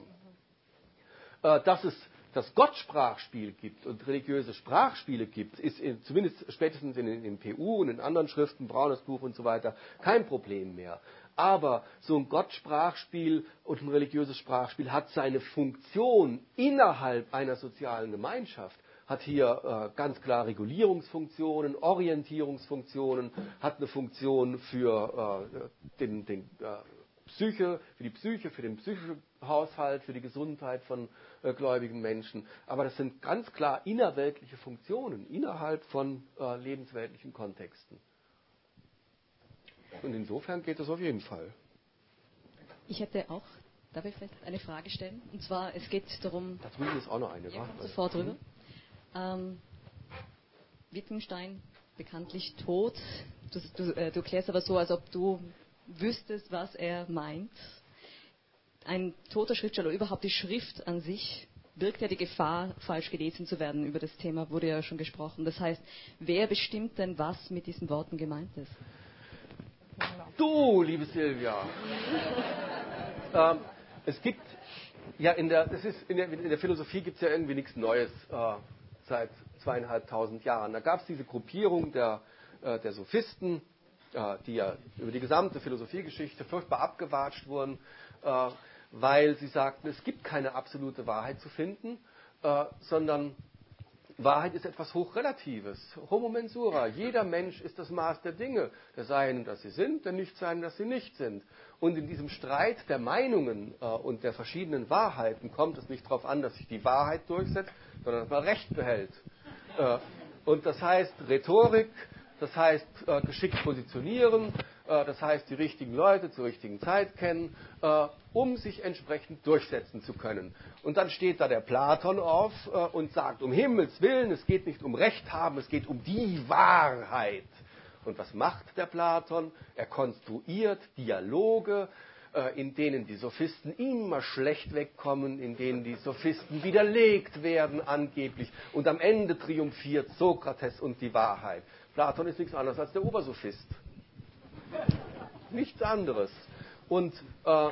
Uh, dass es das Gottsprachspiel gibt und religiöse Sprachspiele gibt, ist in, zumindest spätestens in den P U und in anderen Schriften, Braunes Buch und so weiter, kein Problem mehr. Aber so ein Gottsprachspiel und ein religiöses Sprachspiel hat seine Funktion innerhalb einer sozialen Gemeinschaft, hat hier äh, ganz klar Regulierungsfunktionen, Orientierungsfunktionen, hat eine Funktion für äh, den, den äh, Psyche, für die Psyche, für den psychischen Haushalt, für die Gesundheit von äh, gläubigen Menschen. Aber das sind ganz klar innerweltliche Funktionen, innerhalb von äh, lebensweltlichen Kontexten. Und insofern geht das auf jeden Fall.
Ich hätte auch, darf ich vielleicht eine Frage stellen? Und zwar, es geht darum...
Da drüben ist auch noch eine,
ja,
wa?
Sofort drüber. Mhm. Ähm, Wittgenstein, bekanntlich tot. Du, du, äh, du klärst aber so, als ob du wüsstest, was er meint. Ein toter Schriftsteller, überhaupt die Schrift an sich, birgt ja die Gefahr, falsch gelesen zu werden. Über das Thema wurde ja schon gesprochen. Das heißt, wer bestimmt denn, was mit diesen Worten gemeint ist?
Du, liebe Silvia. ähm, es gibt ja in der, das ist in der, in der Philosophie gibt es ja irgendwie nichts Neues äh, seit zweieinhalbtausend Jahren. Da gab es diese Gruppierung der, äh, der Sophisten, äh, die ja über die gesamte Philosophiegeschichte furchtbar abgewatscht wurden, äh, weil sie sagten, es gibt keine absolute Wahrheit zu finden, äh, sondern Wahrheit ist etwas Hochrelatives. Homo mensura. Jeder Mensch ist das Maß der Dinge. Der Seien, dass sie sind, der Nichtsein, dass sie nicht sind. Und in diesem Streit der Meinungen äh, und der verschiedenen Wahrheiten kommt es nicht darauf an, dass sich die Wahrheit durchsetzt, sondern dass man Recht behält. Äh, und das heißt Rhetorik, das heißt äh, geschickt positionieren, äh, das heißt die richtigen Leute zur richtigen Zeit kennen, äh, um sich entsprechend durchsetzen zu können. Und dann steht da der Platon auf äh, und sagt, um Himmels Willen, es geht nicht um Recht haben, es geht um die Wahrheit. Und was macht der Platon? Er konstruiert Dialoge, äh, in denen die Sophisten immer schlecht wegkommen, in denen die Sophisten widerlegt werden angeblich. Und am Ende triumphiert Sokrates und die Wahrheit. Platon ist nichts anderes als der Obersophist. Nichts anderes. Und äh,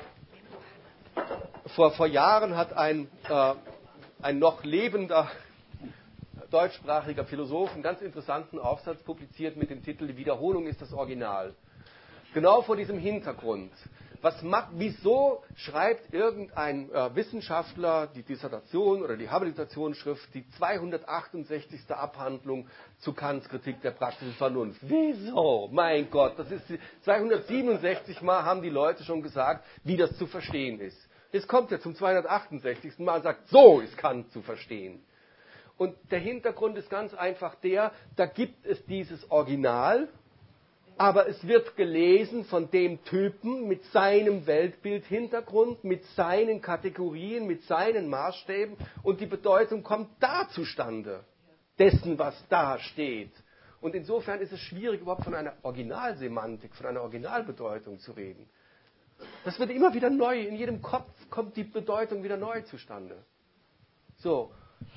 vor, vor Jahren hat ein, äh, ein noch lebender deutschsprachiger Philosoph einen ganz interessanten Aufsatz publiziert mit dem Titel Die Wiederholung ist das Original. Genau vor diesem Hintergrund. Was macht, wieso schreibt irgendein äh, Wissenschaftler die Dissertation oder die Habilitationsschrift, die zweihundertachtundsechzigste Abhandlung zu Kants Kritik der praktischen Vernunft? Wieso? Mein Gott, das ist zweihundertsiebenundsechzig Mal haben die Leute schon gesagt, wie das zu verstehen ist. Jetzt kommt er zum zweihundertachtundsechzigsten Mal und sagt, so ist Kant zu verstehen. Und der Hintergrund ist ganz einfach der, da gibt es dieses Original, aber es wird gelesen von dem Typen mit seinem Weltbildhintergrund, mit seinen Kategorien, mit seinen Maßstäben und die Bedeutung kommt da zustande, dessen, was da steht. Und insofern ist es schwierig, überhaupt von einer Originalsemantik, von einer Originalbedeutung zu reden. Das wird immer wieder neu, in jedem Kopf kommt die Bedeutung wieder neu zustande. So.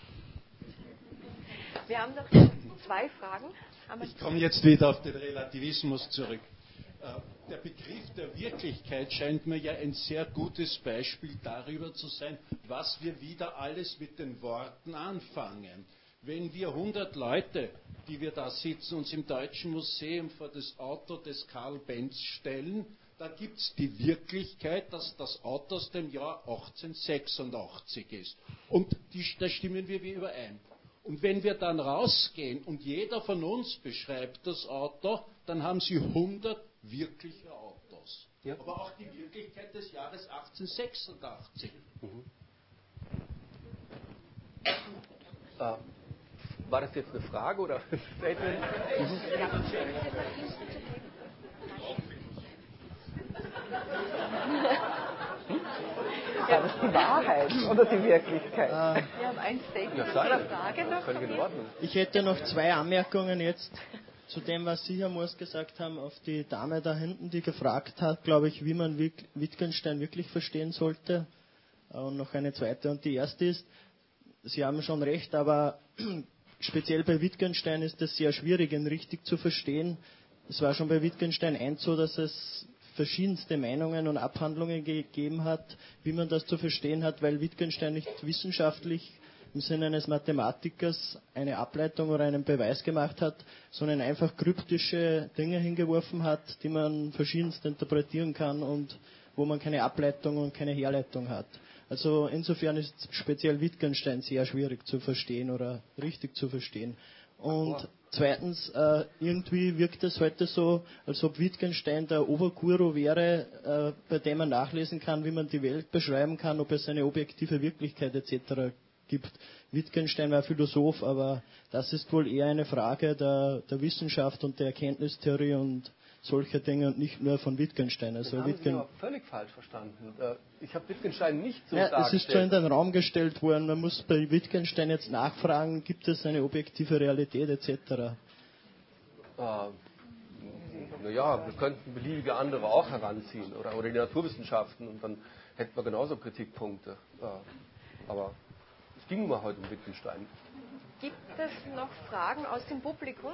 Wir haben noch zwei Fragen.
Ich komme jetzt wieder auf den Relativismus zurück. Der Begriff der Wirklichkeit scheint mir ja ein sehr gutes Beispiel darüber zu sein, was wir wieder alles mit den Worten anfangen. Wenn wir hundert Leute, die wir da sitzen, uns im Deutschen Museum vor das Auto des Karl Benz stellen, da gibt es die Wirklichkeit, dass das Auto aus dem Jahr achtzehnhundertsechsundachtzig ist. Und die, da stimmen wir wie überein. Und wenn wir dann rausgehen und jeder von uns beschreibt das Auto, dann haben Sie hundert wirkliche Autos. Ja. Aber auch die Wirklichkeit des Jahres achtzehnhundertsechsundachtzig.
Mhm. Äh, war das jetzt eine Frage oder ein Statement?
War das die Wahrheit oder die Wirklichkeit?
Wir haben ein Statement zur Frage noch.
Völlig in Ordnung.
Ich hätte noch zwei Anmerkungen jetzt zu dem, was Sie, Herr Moors, gesagt haben, auf die Dame da hinten, die gefragt hat, glaube ich, wie man Wittgenstein wirklich verstehen sollte. Und noch eine zweite. Und die erste ist, Sie haben schon recht, aber speziell bei Wittgenstein ist es sehr schwierig, ihn richtig zu verstehen. Es war schon bei Wittgenstein eins so, dass es verschiedenste Meinungen und Abhandlungen gegeben hat, wie man das zu verstehen hat, weil Wittgenstein nicht wissenschaftlich im Sinne eines Mathematikers eine Ableitung oder einen Beweis gemacht hat, sondern einfach kryptische Dinge hingeworfen hat, die man verschiedenst interpretieren kann und wo man keine Ableitung und keine Herleitung hat. Also insofern ist speziell Wittgenstein sehr schwierig zu verstehen oder richtig zu verstehen. Und zweitens, äh, irgendwie wirkt es heute so, als ob Wittgenstein der Oberguru wäre, äh, bei dem man nachlesen kann, wie man die Welt beschreiben kann, ob es eine objektive Wirklichkeit et cetera gibt. Wittgenstein war Philosoph, aber das ist wohl eher eine Frage der, der Wissenschaft und der Erkenntnistheorie und solche Dinge und nicht nur von Wittgenstein. Also
das haben
Wittgen-
Sie aber völlig falsch verstanden. Ich habe Wittgenstein nicht so
ja,
dargestellt.
es ist so in den Raum gestellt worden. Man muss bei Wittgenstein jetzt nachfragen, gibt es eine objektive Realität et cetera.
Äh, naja, wir könnten beliebige andere auch heranziehen oder, oder die Naturwissenschaften und dann hätten wir genauso Kritikpunkte. Äh, aber es ging nur heute um Wittgenstein.
Gibt es noch Fragen aus dem Publikum?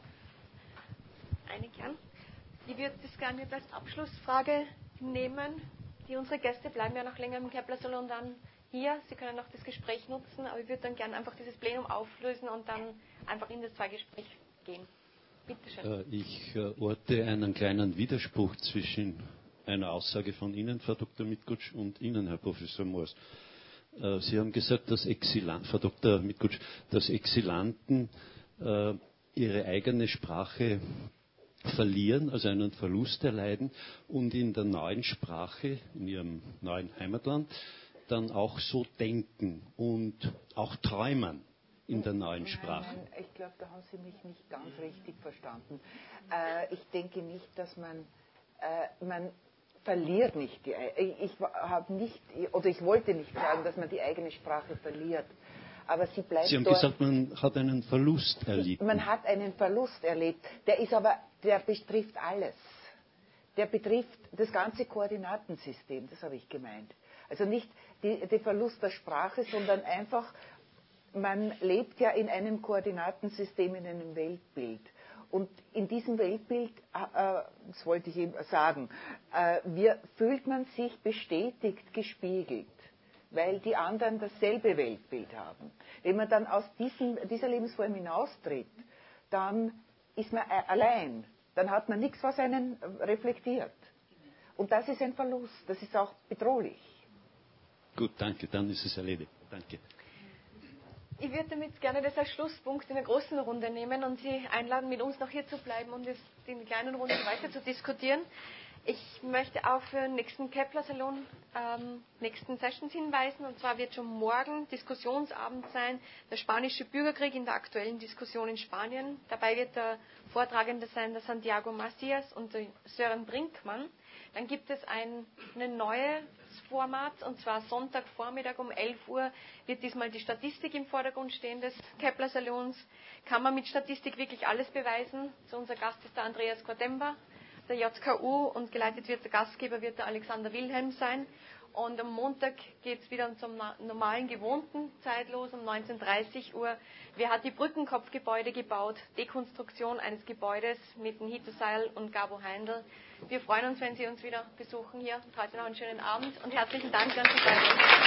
Eine gern. Ich würde das gerne jetzt als Abschlussfrage nehmen. Die, unsere Gäste bleiben ja noch länger im Kepler-Salon dann hier. Sie können noch das Gespräch nutzen, aber ich würde dann gerne einfach dieses Plenum auflösen und dann einfach in das Zweigespräch gehen. Bitte schön.
Ich orte einen kleinen Widerspruch zwischen einer Aussage von Ihnen, Frau Doktor Mitkutsch, und Ihnen, Herr Professor Moors. Sie haben gesagt, dass Exilanten, Frau Doktor Mitkutsch, dass Exilanten äh, ihre eigene Sprache verlieren, also einen Verlust erleiden und in der neuen Sprache, in ihrem neuen Heimatland, dann auch so denken und auch träumen in der neuen Sprache.
Nein, nein, ich glaube, da haben Sie mich nicht ganz richtig verstanden. Äh, ich denke nicht, dass man, äh, man verliert nicht die, ich, ich habe nicht, oder ich wollte nicht sagen, dass man die eigene Sprache verliert. Aber sie bleibt
Sie haben
dort.
gesagt, man hat einen Verlust erlitten.
Man hat einen Verlust erlebt. Der ist aber, der betrifft alles. Der betrifft das ganze Koordinatensystem, das habe ich gemeint. Also nicht der Verlust der Sprache, sondern einfach, man lebt ja in einem Koordinatensystem, in einem Weltbild. Und in diesem Weltbild, äh, das wollte ich eben sagen, äh, wir, fühlt man sich bestätigt, gespiegelt, weil die anderen dasselbe Weltbild haben. Wenn man dann aus diesem, dieser Lebensform hinaustritt, dann ist man allein. Dann hat man nichts, was einen reflektiert. Und das ist ein Verlust. Das ist auch bedrohlich.
Gut, danke. Dann ist es erledigt. Danke.
Ich würde damit gerne das als Schlusspunkt in der großen Runde nehmen und Sie einladen, mit uns noch hier zu bleiben und es in der kleinen Runde weiter zu diskutieren. Ich möchte auch für den nächsten Kepler-Salon, ähm, nächsten Sessions hinweisen. Und zwar wird schon morgen Diskussionsabend sein, der spanische Bürgerkrieg in der aktuellen Diskussion in Spanien. Dabei wird der Vortragende sein der Santiago Macias und der Sören Brinkmann. Dann gibt es ein, ein neues Format, und zwar Sonntagvormittag um elf Uhr wird diesmal die Statistik im Vordergrund stehen des Kepler-Salons. Kann man mit Statistik wirklich alles beweisen? So, unser Gast ist der Andreas Kortemba, der J K U, und geleitet wird der Gastgeber wird der Alexander Wilhelm sein. Und am Montag geht es wieder zum normalen, gewohnten Zeit los, um neunzehn Uhr dreißig Uhr. Wer hat die Brückenkopfgebäude gebaut? Dekonstruktion eines Gebäudes mit dem Hito Seil und Gabo Heindl. Wir freuen uns, wenn Sie uns wieder besuchen hier. Und heute noch einen schönen Abend und herzlichen Dank, dass Sie dabei waren.